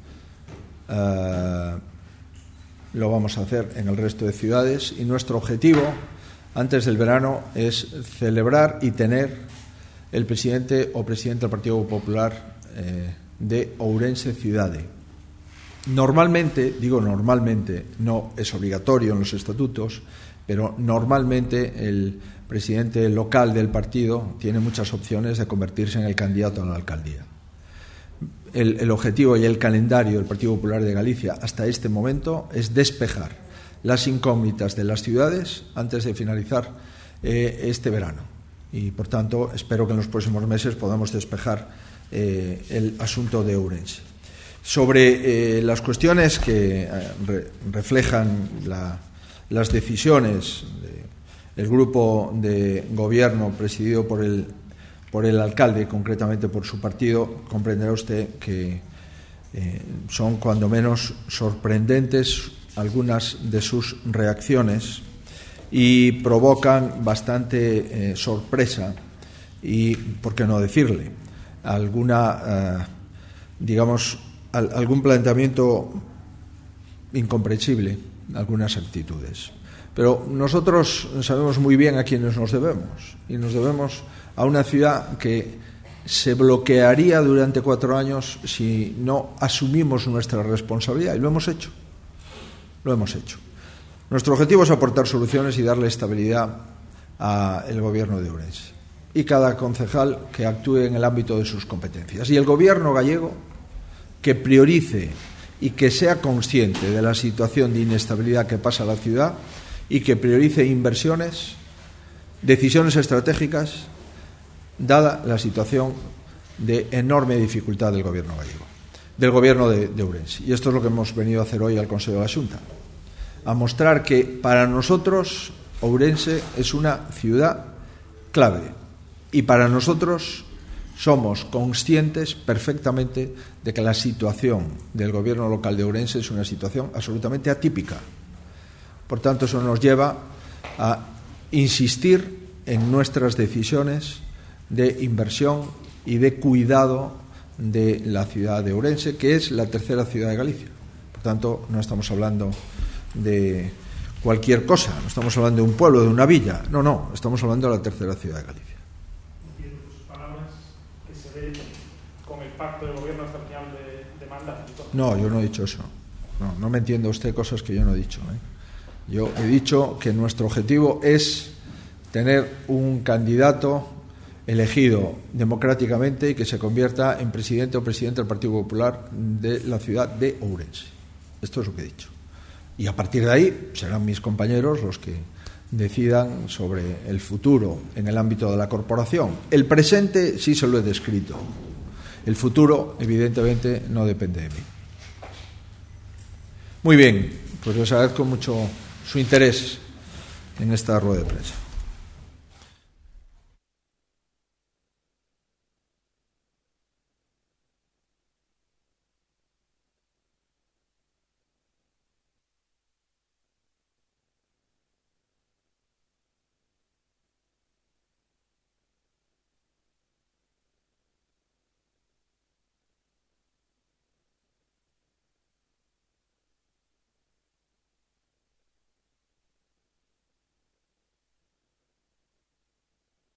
uh, lo vamos a hacer en el resto de ciudades y nuestro objetivo antes del verano es celebrar y tener el presidente o presidente del Partido Popular eh, de Ourense Ciudade. Normalmente, digo normalmente, no es obligatorio en los estatutos, pero normalmente el presidente local del partido tiene muchas opciones de convertirse en el candidato a la alcaldía. El, el objetivo y el calendario del Partido Popular de Galicia hasta este momento es despejar las incógnitas de las ciudades antes de finalizar eh, este verano. Y, por tanto, espero que en los próximos meses podamos despejar eh, el asunto de Ourense. Sobre eh, las cuestiones que eh, re, reflejan la las decisiones del grupo de gobierno presidido por el, por el alcalde, concretamente por su partido, comprenderá usted que eh, son cuando menos sorprendentes algunas de sus reacciones y provocan bastante eh, sorpresa y, por qué no decirle, alguna, eh, digamos, al, algún planteamiento incomprensible, algunas actitudes. Pero nosotros sabemos muy bien a quiénes nos debemos, y nos debemos a una ciudad que se bloquearía durante cuatro años si no asumimos nuestra responsabilidad, y lo hemos hecho, lo hemos hecho. Nuestro objetivo es aportar soluciones y darle estabilidad al gobierno de Ourense, y cada concejal que actúe en el ámbito de sus competencias. Y el gobierno gallego que priorice y que sea consciente de la situación de inestabilidad que pasa la ciudad y que priorice inversiones, decisiones estratégicas, dada la situación de enorme dificultad del gobierno gallego, del gobierno de, de Ourense. Y esto es lo que hemos venido a hacer hoy al Consejo de la Xunta, a mostrar que para nosotros Ourense es una ciudad clave y para nosotros somos conscientes perfectamente de que la situación del gobierno local de Ourense es una situación absolutamente atípica. Por tanto, eso nos lleva a insistir en nuestras decisiones de inversión y de cuidado de la ciudad de Ourense, que es la tercera ciudad de Galicia. Por tanto, no estamos hablando de cualquier cosa, no estamos hablando de un pueblo, de una villa, no, no, estamos hablando de la tercera ciudad de Galicia. Entiendo sus palabras que se ve con el pacto de gobierno hasta el final de, de mandato. No, yo no he dicho eso. No, no me entienda usted cosas que yo no he dicho, ¿eh? Yo he dicho que nuestro objetivo es tener un candidato elegido democráticamente y que se convierta en presidente o presidente del Partido Popular de la ciudad de Ourense. Esto es lo que he dicho. Y a partir de ahí serán mis compañeros los que decidan sobre el futuro en el ámbito de la corporación. El presente sí se lo he descrito. El futuro, evidentemente, no depende de mí. Muy bien, pues les agradezco mucho su interés en esta rueda de prensa.